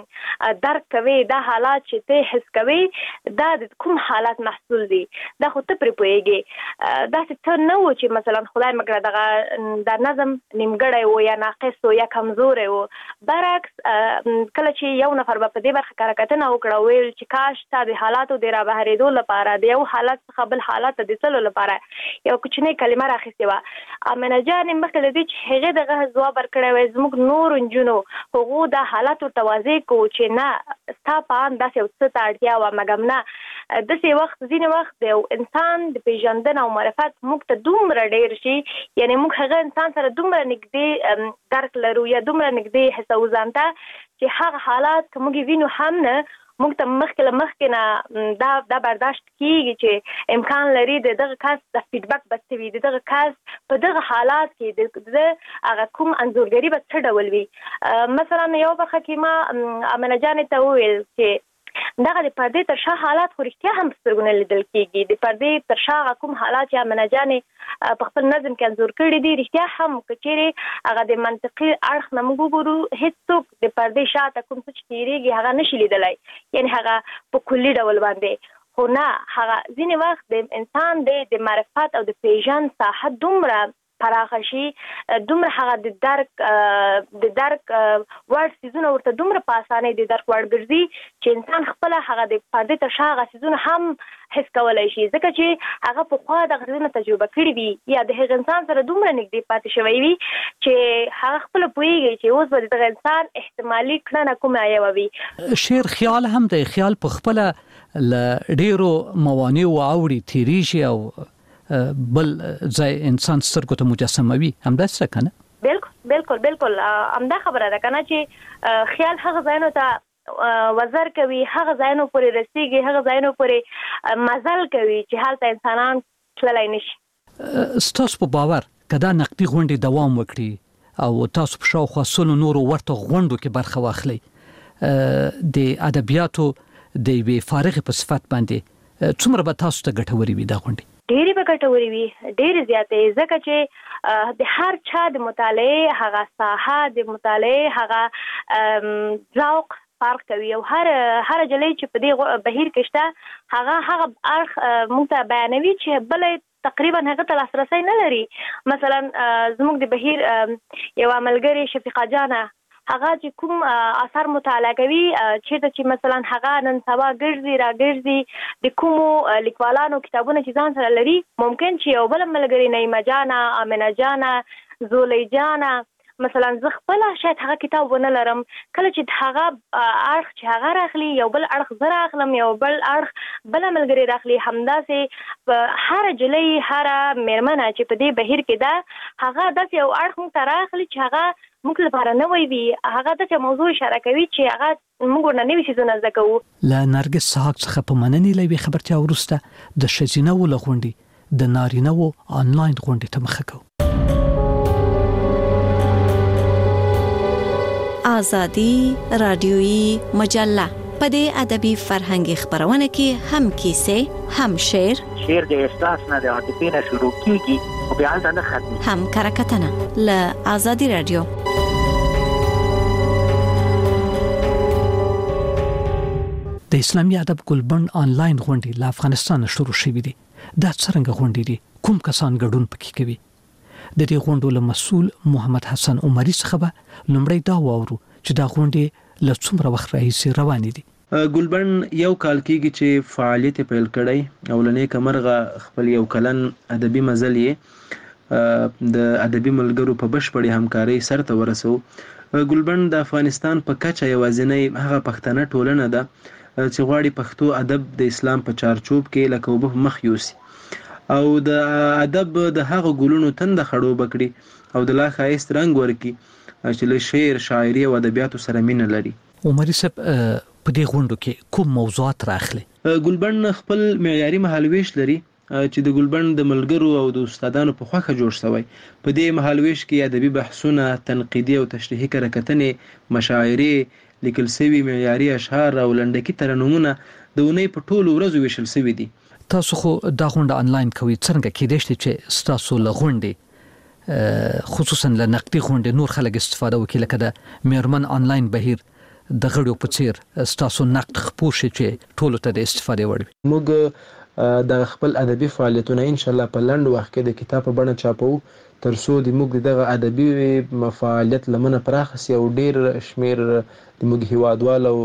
یې درک کوې دا حالات چې ته یې حس کوې دا د کوم حالات محصول دي دا خو ته پرې پوهېږې داسې څه نه و چې مثلا خدای مکړه دغه دا نظم نیمګړی و یا ناقص و یا کمزوری و برعکس کله چې یو نفر به په دې برخه کارکتنه وکړه ویل چې کاش تا د حالاتو د رابهرېدو لپاره د یو حالت څخه بل حالت ته د تللو لپاره یو کوچنی کلمه راخیستې وه امنه جانې مخکې له دې چې هغې دغه ځواب ورکړی وی زموږ نورو نجونو هغو دا حالت ورته واضح کوو چې نه ستا په ان داسې یو څه ته اړتیا وه مګم نه داسې وخت ځینې وخت د یو انسان د پیژندنه او معرفت موږ ته دومره ډېر شي یعنې موږ هغه انسان سره دومره نږدې درک لرو یا دومره نږدې حسوو ځان ته چې هغه حالات که موږ وینو هم نه موږ ته مخکې له مخکې نه دا دا برداشت کېږي چې امکان لري د دغه کس د فیډبک به څه وي د دغه کس په دغه حالات کې د هغه کوم انځورګري به څه ډول وي مثلا یو برخه کې ما امنه جانې ته وویل چې دغه د پردې تر شا حالات خو رښتیا هم په سترګو نه لیدل کېږي د پردې تر شا هغه کوم حالات چې امنه جانې په خپل نظم کې انځور کړي دي رښتیا هم که چیرې هغه د منطقي اړخ نه موږ وګورو هېڅوک د پردې شاته کوم څه چې تېرېږي هغه نشي لیدلی یعنې هغه په کلي ډول باندې خو نه هغه ځینې وخت د انسان د معرفت او د پیژند ساحه دومره پراخه شي دومره هغه د درک د درک ورډ سيزونه ورته دومره په اسانه د درک ورډ ګرځي چې انسان خپل هغه د پردې تر شاغه سيزونه هم حس کولای شي ځکه چې هغه په خوا د غوښتنه تجربه کړې وي یا د هغه انسان سره دومره نږدې پاتې شوی وي چې هغه خپل پوهیږي چې اوس به د انسان احتمالي کړنه کومه یو وي شعر خیال هم د خیال په خپل ل ډیرو موانع او اوري تیری شي او بل ځای انسان سترګو ته مجسموي همدا څه کنه بالکل بالکل بالکل همدا خبره ده کنه چې خیال هغه ځایونو ته وزر کوي هغه ځایونو پورې رسیږي هغه ځایونو پورې مزل کوي چې حالت انسانان تللی نشي ستاسو په باور کدا نقدي غونډې دوام وکړي او تاسو په شاوخوا سلو نورو ورته غونډو کې برخه واخلئ د ادبیاتو د وی فارغ په صفت باندې څومره به تاسو ته ګټوري وي دا غونډې ډېری به ګټوري وي ډېری زیاتې ځکه چې د هر چا د مطالعه هغه ساحه د مطالعه هغه ذوق فرق کوي او هر هر جلې چې په دې بهیر کې شته هغه هغه اړخ موږ ته بیانوي چې بل تقریبا هغه ته لاسرسي نه لري مثلا زموږ د بهیر یو عملګری شفیقه جانه هغه چې کوم اثر مطالعه کوي چې چې مثلا هغه نن سبا ګرځي را ګرځي د کومو لیکوالانو کتابونه چې ځان سره لري ممکن چې یو بل ملګری نعیمه جانه امنه جانه زولی جانه مثلا زه خپل شاید هغه کتاب ونه لرم کله چې هغه اړخ چې هغه راخلي یو بل اړخ زه راخلم یو بل اړخ بل ملګری راخلي همداسې هر جلې هر میرمنه چې په دې بهیر کې ده هغه داسې یو اړخ موږ ته راخلي چې هغه موږ لپاره نه وي هغه د موضوع اشاره کوي چې هغه موږ نه نوي څه زده کوو لا نرګس صاحب څخه په مننې لوي خبرتیا ورسته د شزینه ولغونډي د نارینه و انلاین غونډې ته مخه کو آزادی رادیویی مجله په دې ادبي فرهنګي خبرونه کې هم کیسه هم شعر شعر د احساس نه د عاطفې نه شروع کیږي او بیا نه ختمي هم کرکټنه ل آزادی رادیو د اسلامي ادب ګلبند انلاین غونډې له افغانستان شروع شوې دي دا څنګه غونډې دي کوم کسان ګډون پکې کوي د دې غونډو له مسؤل محمد حسن عمري څخه به لومړی دا واورو چې دا غونډې له څومره وخت راهیسې روانې دي ګلبند یو کال کېږي چې فعالیت پیل کړی او لنې کمرغه خپل یو کلن ادبي مزل یې د ادبي ملګرو په بشپړې همکارۍ سرته ورسو ګلبند د افغانستان په کچه یوازینۍ هغه پښتنه ټولنه ده چې غواړي پښتو ادب د اسلام په چارچوب کې لکه وبه مخ یوسي او د ادب د هغه ګلونو تند خړو بکړي او د لا خایست رنگ ورکی چې له شعر شاعري او ادبیاتو سره مینه لري عمري صاحب په دې غونډو کې کوم موضوعات راخلي ګلبند خپل معیاري مهالويش لري چې د ګلبند د ملګرو او د استادانو په خوخه جوړ شوی په دې مهالويش کې ادبي بحثونه تنقیدي او تشریحي کرکټنې مشاعري لیکل شوی معیاري اشعار او لنډکی ترنمونه د ونې په ټولو ورځو ویشل شوی دي تاسو خو دا غونډه انلاین کوي څنګه کېدای شي چې تاسو له غونډې خصوصا له نقدي غونډې نور خلک استفاده وکړي لکه د میرمن انلاین بهیر د غړو په څیر تاسو نقد خپور شي چې ټولو ته د استفاده وړي موږ د خپل ادبي فعالیتونه ان شاء الله په لنډ وخت کې د کتاب په بڼه چاپو ترڅو د موږ دغه ادبي فعالیت لمنه پراخ سي او ډیر شمیر د موږ هیوادوالو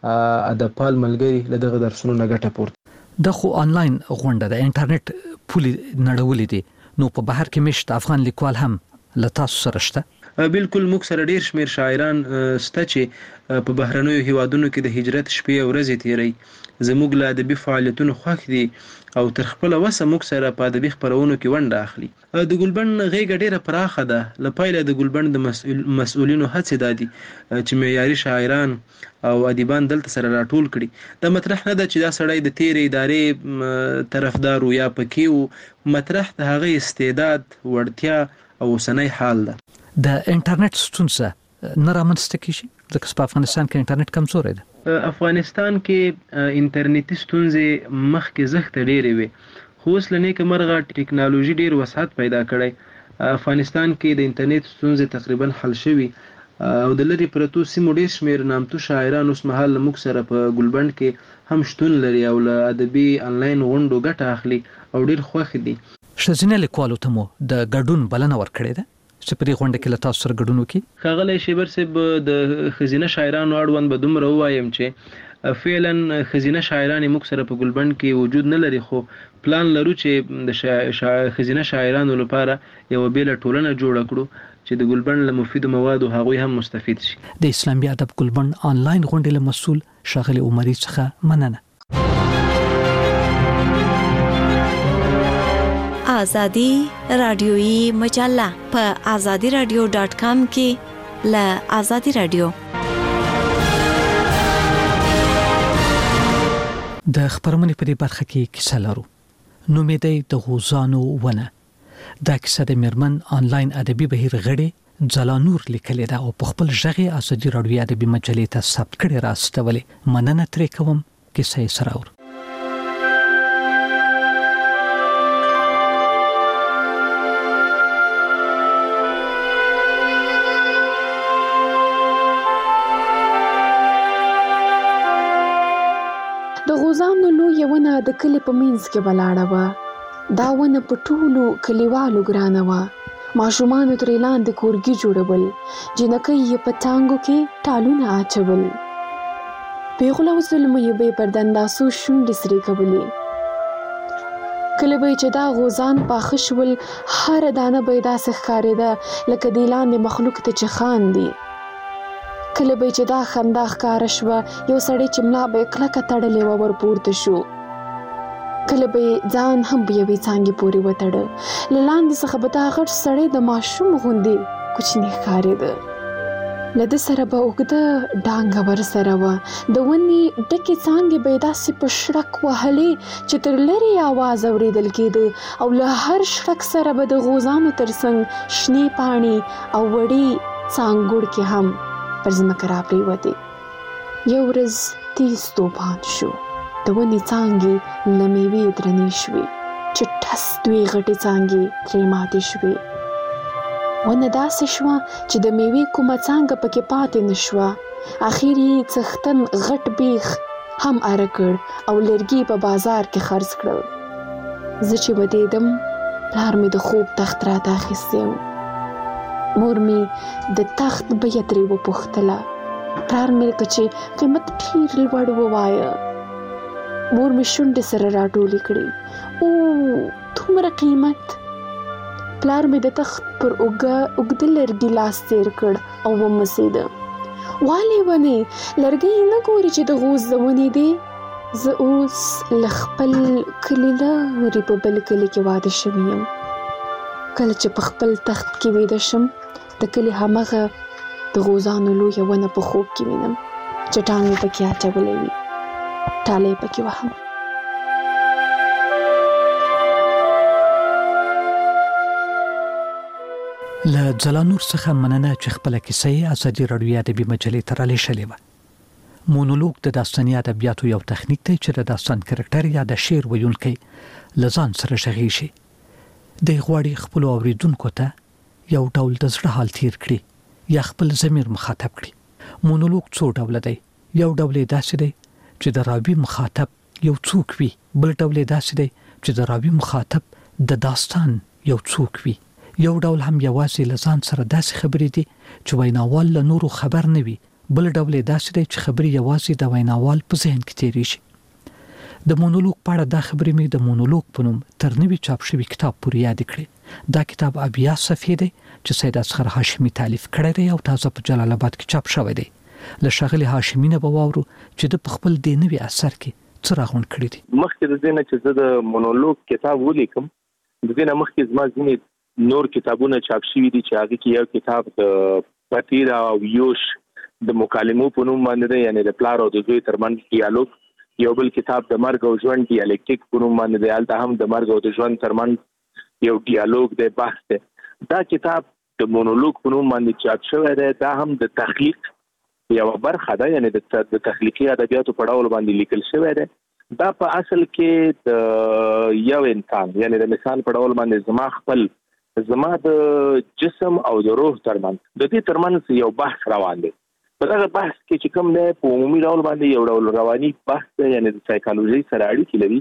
ادبپال ملګري له دغه درسونو نه ګټه پورته د خو انلاین غونډه د انټرنیټ پولي نړولې دي نو په بهر کې مشت افغان لیکوال هم له تاسو سره شته بالکل موږ سره ډیر شمیر شاعران شته چې په بهرنیو هیوادونو کې د هجرت شپې او ورځې تیري زموږ له ادبي فعالیتونو خوښ دي او تر خپل وسه موږ سره په ادبي خبرونو کې ونډه اخلي د ګلبند غېږه ډیره پراخه ده لپاره د ګلبند د مسؤل مسؤلینو هڅې دادي چې معیاري شاعران او ادیبان دلته سره راټول کړي د مطرح نه ده چې دا سړی د تیرې ادارې طرفدار یا پکې مطرح د هغه استعداد وړتیا او سنۍ حال ده د انټرنیټ ستونزه نه رامنځته کیږي ځکه په افغانستان کې انټرنیټ کمزورې ده افغانستان کې انټرنیټي ستونزې مخکې زښت ډېرې وي خو اوس له نیکه مرغه ټیکنالوژي ډېر وسعت پیدا کړی افغانستان کې د انټرنیټ ستونزې تقریبا حل شوي او د لري پرتو سیمو ډېر شمېر نامتو شاعران اوس مهال موږ سره په ګلبند کې هم شتون لري او له ادبي انلاین غونډو ګټه اخلي او ډېر خوښ دي شزینه لیکوالو ته مو د ګډون بلنه ورکړې ده چې په دې غونډه کې له تاسو سره ګډون وکړي. ښاغلی شیبر صاحب د ښځینه شاعرانو اړوند به دومره ووایم چې فعلا ښځینه شاعران موږ سره په ګلبند کې وجود نه لري، خو پلان لرو چې د ښځینه شاعرانو لپاره یوه بېله ټولنه جوړه کړو چې د ګلبند له مفیدو موادو هغوی هم مستفید شي. د اسلامي ادب ګلبند آنلاین غونډې له مسؤل ښاغلي عمري څخه مننه. آزادی رادیویی مجله په آزادی رادیو ډاټ کام کې له آزادی رادیو د خبرونې په دې برخه کې کیسه لرو. نوم یې دی د غوزانو ونه. دا کیسه د میرمن آنلاین ادبي بهیر غړي ځلا نور لیکلې ده او په خپل ژغې آزادي راډیو ادبي مجلې ته ثبت کړې راستولې. مننه ترې کوم. کیسه یې سره اورو. د غوزانو لویه ونه د کلي په منځ کې ولاړه وه. دا ونه په ټولو کلیوالو ګرانه وه. ماشومانو ترې لاندې کورګي جوړول، جنکۍ یې په ټانګو کې ټالونه اچول. پیغله او زلمیو به یې پر دنداسو شونډې سرې کولې. کله به یې چې دا غوزان پاخه شول، هره دانه به یې داسې ښکارېده لکه دې لاندې مخلوق ته چې خاندي. کله به چې دا خندا ښکاره شوه، یو سړی چې ملا به یې کلکه تړلې وه ورپورته شو. کله به یې ځان هم په یوې څانګې پورې وتړه. له لاندې څخه به دا غټ سړی د ماشوم غوندې کوچنی ښکارېده. له ده سره به اوږده ډانګه ورسره وه. د ونې ډکې څانګې به یې داسې په شړک وهلې چې تر لرې اواز اورېدل کېده، او له هر شړک سره به د غوزانو تر څنګ شنې پاڼې او وړې څانګوړکې هم پر ځمکه راپرېوتې. یو ورځ تیز توپان شو. د ونې څانګې له مېوې درنې شوې چې ټس دوې غټې څانګې ترې ماتې شوې. ونه داسې شوه چې د مېوې کومه څانګه پکې پاتې نه شوه. اخر یې څښتن غټ بیخ هم اره کړ او لرګي په بازار کې خرڅ کړل. زه چې ودېدم، پلار مې د خوب تخت راته اخیستی و. مور مې د تخت بیه ترې وپوښتله. پلار مې لکه چې قیمت ډېر لوړ ووایه. مور مې شونډې سره راټولې کړې. او دومره قیمت؟ پلار مې د تخت پر اوږه اوږده لرګي لاس تېر کړ او ومسېده. والې ونې، لرګی نه ګورې چې د غوز د ونې دی؟ زه اوس له خپل کلي لرې په بل کلي کې واده شوې یم. کله چې په خپل تخت کې ویده شم، د کلي همغه د غوزانو لویه ونه په خوب کې وینم چې ټانګې پکې اچولې وي، ټالۍ پکې وهم. له ځلانور څخه مننه چې خپله کیسه یې ازادي راډیو ادبي مجلې ته رالیږلې وه. مونولوګ د داستاني ادبیاتو یو تخنیک دی چې د داستان کرکټر یا د شعر ویونکی له ځان سره غږیږي. دی غواړي خپلو اوریدونکو ته یو ډول د زړه حال تیر کړي یا خپل ضمیر مخاطب کړي. مونولوګ څو ډوله دی. یو ډول یې داسې دی چې د راوي مخاطب یو څوک وي، بل ډول یې داسې دی چې د راوي مخاطب د داستان یو څوک وي. یو ډول هم یوازې له ځان سره داسې خبرې دي چې ویناوال له نورو خبر نه وي، بل ډول یې داسې دی چې خبرې یوازې د ویناوال په ذهن کې تېرېږي. د مونولوګ په اړه دا خبرې مې د مونولوګ په نوم تر نوي چاپ شوي کتاب پورې یادې کړې. دا کتاب اویا صفحې دی چې سید اصغر هاشمي تالیف کړی دی او تازه په جلال آباد کې چاپ شوی دی. له ښاغلي هاشمي نه به واورو چې د په خپل دې نوي اثر کې څه راغونډ کړي دي. مخکې د دې نه چې زه د مونولوګ کتاب ولیکم، د دې نه مخکې زما ځینې نور کتابونه چاپ شوي دي چې هغه کې یو کتاب د پتیر او یوش د مکالمو په نوم باندې دی، یعنی د پلار او د زوی ترمنځ ډیالوګ. یو بل کتاب د مرګ او ژوند ډیالکټیک په نوم باندې دی، هلته هم د مرګ او د ژوند ترمنځ یو ډیالوګ دی، بحث دی. دا کتاب د مونولوګ په نوم باندې چاپ شوی دی. دا هم د تخلیق یو برخه ده، یعنی د تخلیقي ادبیاتو په ډول باندې لیکل شوی دی. دا په اصل کې د یو انسان، یعنی د مثال په ډول باندې زما خپل زما د جسم او د روح ترمنځ د دې ترمنځ یو بحث روان دی. په دغه بحث کې چې کوم دی په عمومي ډول باندې یو ډول رواني بحث دی، یعنی د سایکالوژي سره اړیکې لري.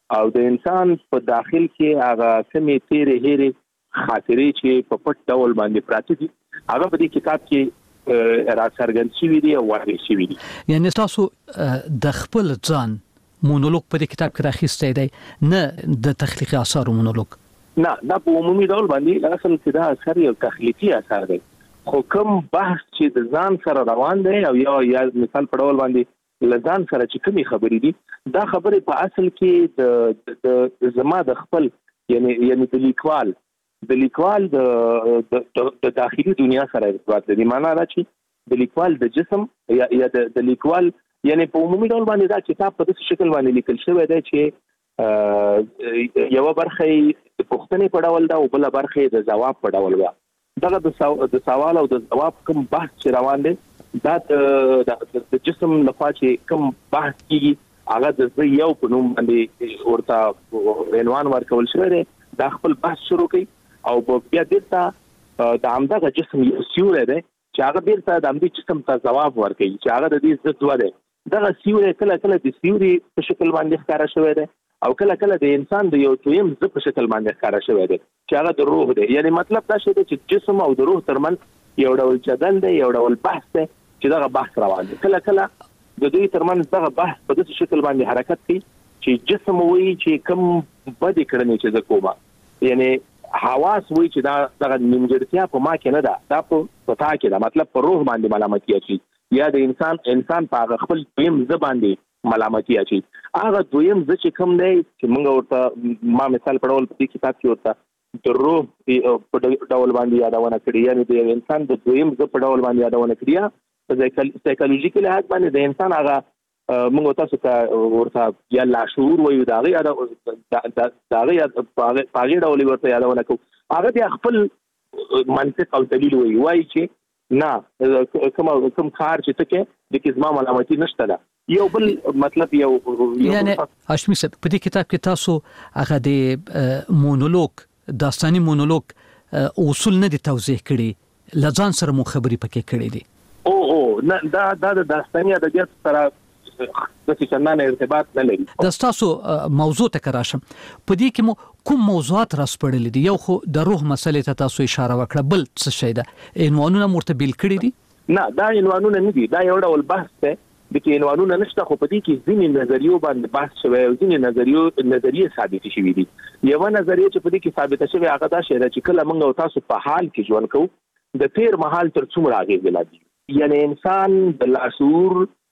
او د انسان په داخل کې هغه سمې تیرې هېرې خاطرې چې په پټ ډول باندې پراته دي هغه په دې کتاب کې را څرګند شوي دي او واضح شوي دي. یعنی تاسو د خپل ځان مونولوګ په دې کتاب کې راخیستی دی نه د تخلیقي آثارو مونولوګ؟ نه دا په عمومي ډول باندې اصل کې دا اثر یو تخلیقي اثر دی خو کوم بحث چې د ځان سره روان دی او یا یا مثال په ډول باندې لزان سره چې کومي خبرې دي دا خبرې په اصل کې د د زما د خپل یعنی یعنی د لیکوال د لیکوال د د داخلي دنیا سره ارتباط لري. معنا دا چې د لیکوال د جسم یا یا د لیکوال یعنی په عمومي ډول باندې دا کتاب په داسې شکل باندې لیکل شوی دی چې یو برخه د پوښتنې په ډول ده او بل برخه د جواب په ډول ده. دغه د سوال او د جواب کوم بحث چې روان دی دا د جسم لخوا چې کوم بحث کیږي هغه د یو په نوم باندې ورته عنوان ورکول شوی دی. دا خپل بحث شروع کوي او بیا دلته د همدغه جسم یو سیوری دی چې هغه بیرته د همدې جسم ته ځواب ورکوي چې هغه د دې ضد و دی. دغه سیوری کله کله د سیوري په شکل باندې ښکاره شوی دی او کله کله د انسان د یو دویم ضد په شکل باندې ښکاره شوی دی چې هغه د روح دی. یعنی مطلب دا شی دی چې جسم او د روح ترمنځ یو ډول جدل دی یو ډول بحث دی چې دغه بحث روان دی. کله کله د دوی ترمنځ دغه بحث په داسې شکل باندې حرکت کوي چې جسم وایي چې کوم بدې کړنې چې زه کومه یعنی حواس وایي چې دا دغه نیمګړتیا په ما کې نه ده دا په تا کې ده مطلب په روح باندې ملامتي اچي یا د انسان انسان په هغه خپل دویم ځ باندې ملامتي اچي. هغه دویم ځ چې کوم دی چې موږ ورته ما مثال په ډول په دې کتاب کې ورته د روح په ډول باندې یادونه کړې یعنی د انسان د دویم ځ په ډول باندې یادونه کړې په سایکولوژیکل لحاظ باندې د انسان هغه موږ تاسو ته ورته یا لاشعور وایو دا غي دا دا غي په هغه ډول ورته یادونه کوو هغه د خپل منطق او دلیل وایي وایي چې نه کوم کوم کار چې ته کې د کیسه ملامتي نشته ده. یو بل مطلب یو یعنی هاشمي صاحب په دې کتاب کې تاسو هغه د مونولوګ داستاني مونولوګ اصول نه دي توضیح کړي لځان سره مو خبري پکې کړې دي. او او نه دا دا د داستاني ادبیات سره د څنګه ارتباط نه لري. د تاسو موضوع ته کراشم په دې کې مو کوم موضوعات راسپړل دي؟ یو خو د روح مسلې ته تاسو اشاره وکړه بل څه شي ده عنوانونه مرتبل کړي دي؟ نه دا عنوانونه نه دي دا یو ډول بحث دی د کې عنوانونه نشته خو په دې کې ځینې نظریو باندې بحث شوی او ځینې نظریو نظریه ثابت شوی دي. یو نظریه چې په دې کې ثابت شوی هغه دا شی چې کله موږ تاسو په حال کې ژوند کوو د تیر مهال تر څومره اغېز لري یعنی انسان د لاشعور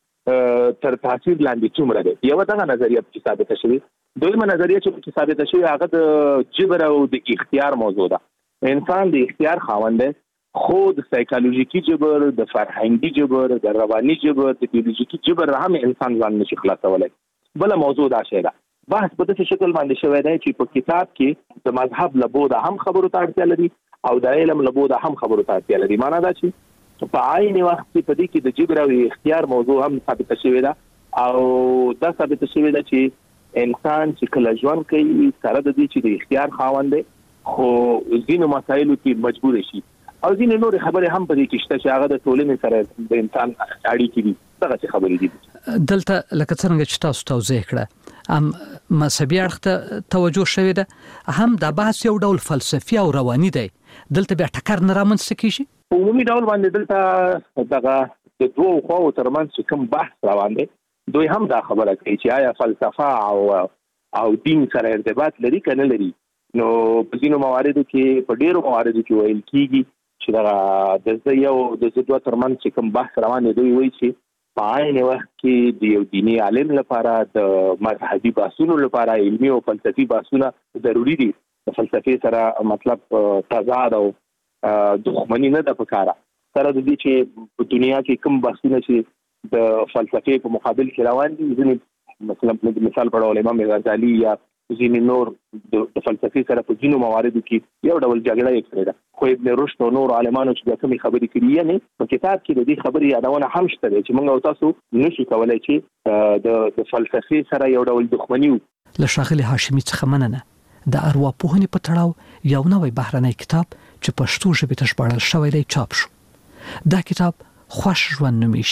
تر تاثیر لاندې څومره دی. یو دغه نظریه چې ثابت شوی. دویمه نظریه چې ثابت شوی هغه د جبر او د اختیار موضوع ده. انسان د اختیار خاوند دی خو د سایکولوژیکي جبر د فرهنګي جبر د رواني جبر د بیولوژیکي جبر هم انسان ځان نشي خلاصولای. بل موضوع دا شی ده بحث په دې شکل باندې شوی دی چې په کتاب کې د مذهب لبوده هم خبرو ته اړتیا لري او د علم لبوده هم خبرو ته اړتیا لري. معنا دا چې په عین وخت کې په دې کې د جبر او اختیار موضوع هم ثابت شوی ده او دا ثابت شوی ده چې انسان چې کله ژوند کوي سره د دې چې د اختیار خاوند دی خو ځینو مسایلو کې مجبور شي او ځینې نور خبرې هم په دې کې شته چې هغه د ټولنې سره د انسان اړیکې دي دغه څه خبرې دي. دلته لکه څنګه چې تاسو توضیح کړه هم مذهبي اړخ ته توجه شوی ده هم د بحث یو ډول فلسفي او رواني دی دلته بیا ټکر نه رامنځته کیږي. په عمومي ډول باندې دلته دغه د دوه خواو ترمنځ چې کوم بحث روان دی دوی هم دا خبره کوي چې آیا فلسفه او او دین سره ارتباط لري که نه لري. نو په ځینو مواردو کې په ډیرو مواردو کې ویل کیږي چې دا د یو د دوه ترمنځ چې کوم بحث روان دی دوی وایي چې په عین وخت کې د یو دیني عالم لپاره د مذهبي بحثونو لپاره علمي او فلسفي بحثونه ضروری دي. د فلسفي سره مطلب تضاد او دښمنی نه ده پکاره سره د دې چې په دنیا کې کوم بحثونه چې د فلسفي په مقابل کې روان دي ځینې مثلا مثال په ډول امام غزالی یا ځینې نور د فلسفي سره په ځینو مواردو کې یو ډول جګړه یې کړې ده خو ابن رشد او نور عالمانو چې کومې خبرې کړي یعنی په کتاب کې د دې خبرې یادونه هم شته چې موږ او تاسو نشو کولای چې د د فلسفي سره یو ډول دښمنی له ښاغلي هاشمي څخه مننه. د ارواپوهنې په تړاو یو نوی بهرنی کتاب چې پښتو ژبې ته ژباړل شوی دی چاپ شو. دا کتاب خوښ ژوند نومیږي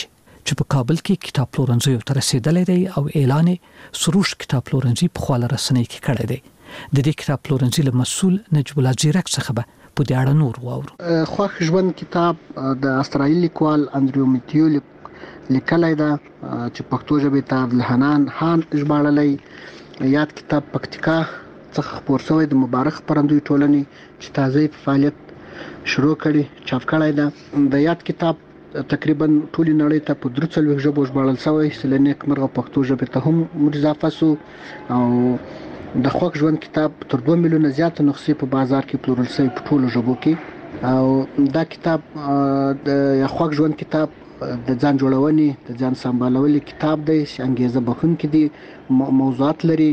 چې په کابل کې کتاب پلورنځیو ته رسیدلی دی او اعلان سروش کتاب پلورنځي په خواله رسنۍ کې کړی دی. د دې کتاب پلورنځي له مسؤل نجیب الله زیرک څخه به په دې اړه نور واورو. خوښ ژوند کتاب د استرالي لیکوال انډریو میتیو لیکلی ده چې پښتو ژبې ته عبدالحنان خان ژباړلی. یاد کتاب پکتیکا څخه خپور شوی د مبارک خپرندوی ټولنې چې تازه په فعالیت شروع کړي چاپ کړی ده. د یاد کتاب تقریبا ټولې نړۍ ته په درې څلوېښت ژبو ژباړل شوی چې له نیکمرغه پښتو ژبې ته هم اضافه شو او د خوښ ژوند کتاب تر دوه میلیونه زیاته نسخې په بازار کې پلورل شوی په ټولو ژبو کې. او دا کتاب د خوښ ژوند کتاب د ځان جوړونې د ځان سمبالولو کتاب دی چې انګیزه بخښونکی دی، موضوعات لري.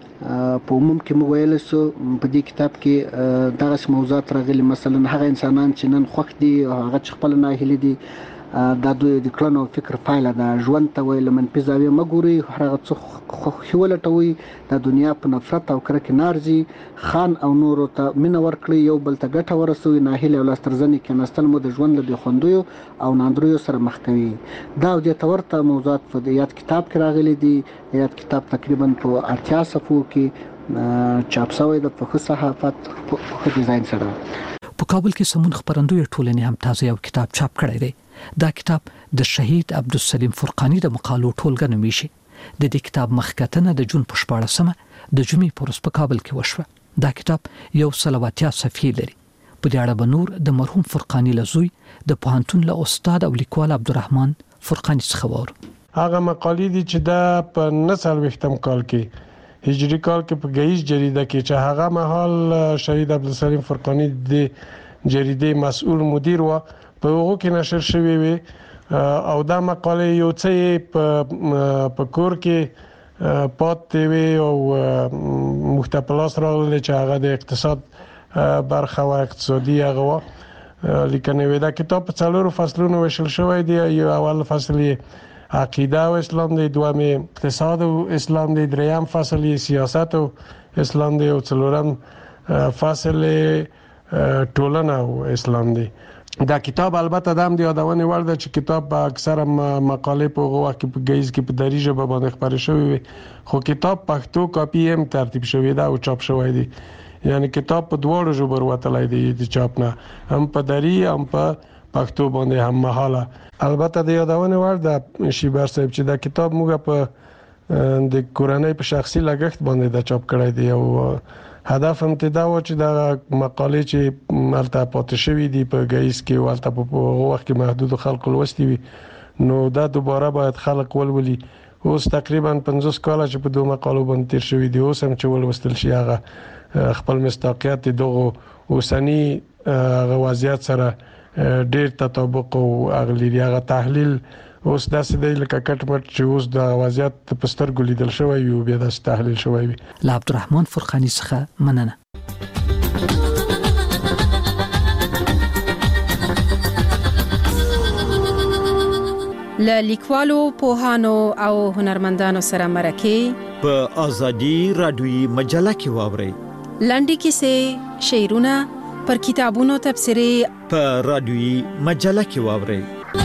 په عموم کې موږ ویلی شو په دې کتاب کې دغسې موضوعات راغلي، مثلا هغه انسانان چې نن خوښ دي او هغه چې خپله ناهیلي دي، دا دوی د کړنو او فکر پایله ده. ژوند ته وایي له منفي زاویې مه ګورئ، هغه څه خوښي ولټوئ، د دنیا په نفرت او کرکې نه ارځي. خان او نورو ته مینه ورکړئ، یو بل ته ګټه ورسوئ. ناهیلي او لاسترزنې کېناستل مو د ژوند له بېخوندیو او ناندریو سره مخ کوي. دا او دې ته ورته موضوعات په یاد کتاب کې راغلي دي. یاد کتاب تقریبا په اتیا صفحو کې چاپ شوی ده په ښه صحافت په ښه ډیزاین سره. په کابل کې سمون خپرندوی ټولنې هم تازه یو کتاب چاپ کړی دی. دا کتاب د شهید عبدالسلیم فرقانی د مقالو ټولګه نومیږي. د دې کتاب مخکتنه د جون په شپاړسمه د جمعې په ورځ په کابل کې وشوه. دا کتاب یو سل او اتیا صفحې لري. په دې اړه به نور د مرحوم فرقانی له زوی د پوهنتون له استاد او لیکوال عبدالرحمن فرقانی څخه واورو. هغه مقالې دي چې دا په نه څلوېښتم کال کې هجري کال کې په ګهیځ جریده کې چې هغه مهال شهید عبدالسلیم فرقانی د جریدې مسؤل مدیر و، په هغو کې نشر شوی وي. او دا مقالې یو څه په په کور کې پاتې وي او موږ ته په لاس راغلي چې هغه د اقتصاد برخه و، اقتصادي هغه و لیکنې وي. دا کتاب په څلورو فصلونو ویشل شوی دی. یو اول فصل یې عقیده او اسلام دی، دوم اقتصاد او اسلام دی، دریم فصل یې سیاست او اسلام دی او څلورم فصل ټولنه او اسلام دی. دا کتاب البته د هم د یادونې وړ ده چې کتاب په اکثره مقالې په هغه وخت کې په ګهیځ کې په دري ژبه باندې خپرې شوې وي، خو کتاب پښتو کاپي هم ترتیب شوی ده او چاپ شوی دی. یعنی کتاب په دواړو ژبو وروتلی دی د چاپ نه، هم په دري هم په پښتو باندې هم مهاله. البته د یادونې وړ ده شیبر صاحب چې دا کتاب موږ په د کورنۍ په شخصي لګښت باندې دا چاپ کړی دی او هدف هم دا و چې دا مقالې چې مالته پاتې شوې دي په ګهیځ کې ولته په هغه وخت کې محدود خلکو لوستي وي، نو دا دوباره باید خلک ولولي. اوس تقریبا پنځوس کاله چې په دوه مقالو باندې تیر شوي دي، اوس هم چې ولوستل شي هغه خپل مصداقیت دغه اوسني هغه وضعیت سره ډېر تطابق او اغلی هغه تحلیل اوس داسې دی لکه کټ مټ چې اوس د وضعیت په سترګو لیدل شوی وي او بیا داسې تحلیل شوی وي. له عبدالرحمن فرقانی څخه مننه. له لیکوالو، پوهانو او هنرمندانو سره مرکې په ازادي رادیوي مجله کې واورئ. لنډې کیسې، شعرونه، پر کتابونو تبصرې په رادیوي مجله کې واورئ.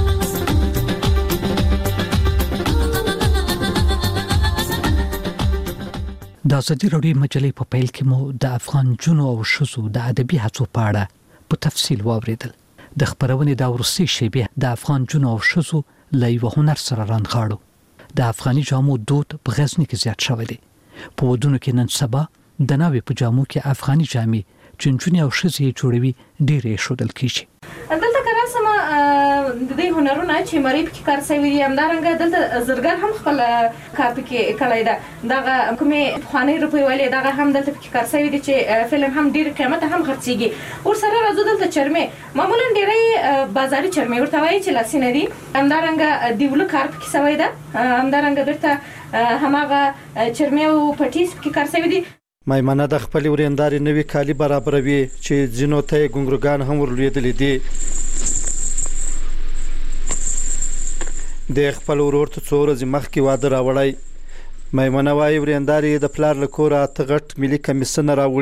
د ازادي راډیو مجلې په پیل کې مو د افغان جنو او شذو د ادبي هڅو په اړه په تفصیل واوریدل. د خبرونې د ورسي شیبه د افغان جنو او شذو له یو هنر سره رانغاړو. د افغاني جامو دود په غزنی کې زیات شوی دی. په ودونو کې نن سبا د ناوې په جامو کې افغاني جامې چنچونی او شذې جوړوي ډېرې شودل کیږي. دلته کراسمه د دې هنرونه چې مری پکې کار شوی دی، همدارنګه دلته زرګر هم خپل کار پکې کړی ده. دغه کومې خواني روپۍ ولې دغه هم دلته پکې کار شوی دی چې فلم هم ډیر قیمت هم خرڅيږي. ور سره راځو دلته چرمه معمولا ډیرې بازاري چرمه ورته وایي چې لاسینه دي، همدارنګه دیولو کار پکې شوی ده، همدارنګه درته هماغه چرمه او پټیس پکې کار شوی دی. میمنه د خپل ورېنداري نوې کالی برابروي چې ځینو ته ګونګروګان هم ورلېدلې دي. د خپل ورور ته څو ورځې مخکې واده راوړی. میمنه وایي ورېنداري د پلار له کوره اته غټ ملي کمیسونه راوړي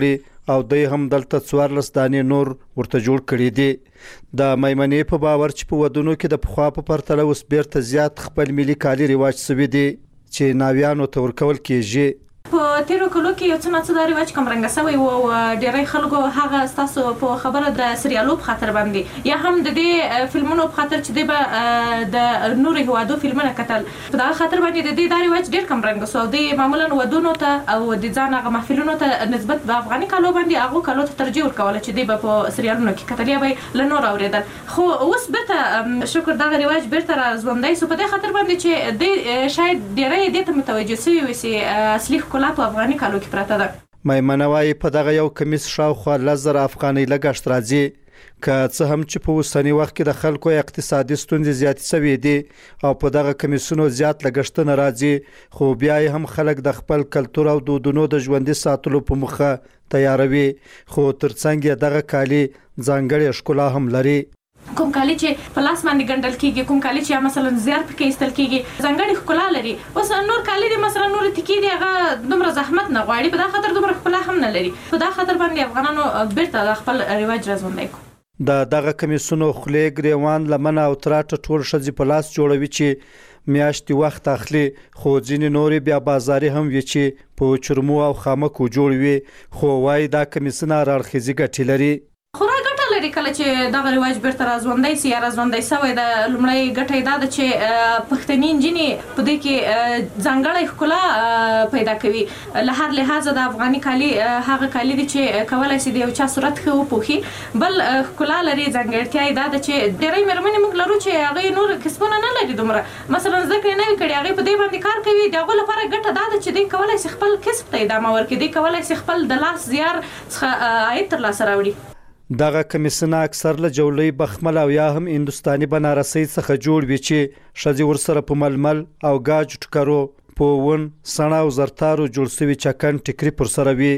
او دوی هم دلته څوارلس دانې نور ورته جوړ کړي دي. د میمنې په باور چې په ودونو کې د پخوا په پرتله اوس بیرته زیات خپل ملي کالي رواج سوي دي چې ناویانو ته ورکول کېږي. په تیرو کلو کې یو څه ناڅه دا رواج کمرنګه سوی و او ډېری خلکو هغه ستاسو په خبره د سریالو په خاطر باندې یا هم د دې فلمونو په خاطر چې دی به د نورو هیوادو فلمونه کتل په دغه خاطر باندې د دې دا رواج ډېر کمرنګه سو دی معمولا ودونو ته او د ځان هغه محفلونو ته نسبت د افغاني کالو باندې هغه کالو ته ترجیح ورکوله چې دی به په سریالونو کې کتل یا به له نور اوریدل. خو اوس بیرته شکر دغه رواج بیرته را ژوندی سو په دې خاطر باندې چې دی شاید ډېری دې ته متوجه سوي وي چې اصلي ښکلا په افغاني کالو کې پراته ده. میمنه وایي په دغه یو کمیس شاوخوا لس زره افغانۍ لګښت راځي که څه هم چې په اوسني وخت کې د خلکو اقتصادي ستونزې زیاتې سوي دي او په دغه کمیسونو زیات لګښتونه راځي خو بیا هم خلک د خپل کلتور او دودونو د ژوندي ساتلو په موخه تیاروي خو ترڅنګ یې دغه کالي ځانګړې ښکلا هم لري. کوم کالي چې په لاس باندې ګنډل کیږي کوم کالي چې مثلا زیار پکې ایستل کیږي ځانګړي ښکلا لري. اوس نور کالي دي مثلا نور تکي دي هغه دومره زحمت نه غواړي په دا خاطر دومره ښکلا هم نه لري. په دا خاطر باندې افغانانو بیرته خپل رواج راځوندای کو. د دغه کمیسونو خولې ګریوان لمن او تراټ ټول شذ په لاس جوړوي چې میاشتې وخت اخلي خو ځینې نورې بیا بازاري هم وي چې په چرمو او خامکو جوړ وي خو وايي دا کمیسونه راړخیزي ګټې لري. خورا ګټه لري کله چې دغه رواج بیرته راځوندی سي یا راځوندی سوی د لومړی ګټه یې دا ده چې پښتني نجونې په دې کې ځانګړی ښکلا پیدا کوي. له هر لحاظه د افغاني کالي هغه کالي دي چې کولی شي د یو چا صورت ښه وپوښي. بل ښکلا لري ځانګړتیا یې دا ده چې ډېری مېرمنې موږ لرو چې هغوی نور کسبونه نه لري دومره مثلا زده کړې نه وي کړې هغوی په دې باندې کار کوي. د هغو لپاره ګټه دا ده چې دوی کولی شي خپل کسب ته ادامه ورکړي دوی کولی شي خپل د لاس زیار څخه عاید ترلاسه راوړي. دغه کمیسونه اکثر له جوړې بخمل او یا هم هندستاني بنارسۍ څخه جوړ وي چې ښځې ورسره په ململ او ګاج ټکرو په ون سڼه او زرتارو جوړ سوي چکن ټیکري پر سره وي.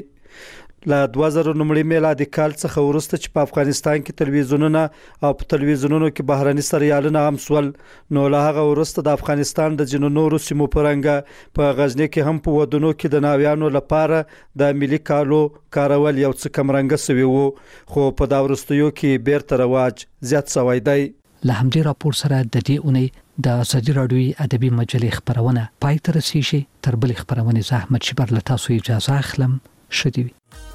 له دوه زره نومړي میلادي کال څخه وروسته چې په افغانستان کې تلویزیونونه او په تلویزیونونو کې بهرني سریالونه هم سول نو له هغه وروسته د افغانستان د ځینو نورو سیمو په رنګه په غزني کې هم په ودونو کې د ناویانو لپاره د ملي کالو کارول یو څه کمرنګه سوي وو خو په دا وروستیو کې بیرته رواج زیات سوی دی. له همدې راپور سره د دې اونۍ د ازادي راډیوي ادبي مجلې خبرونه پای ته رسیږي. تر بلې خبرونې زه احمد شیبر له تاسو اجازه اخلم. ښه دې وي.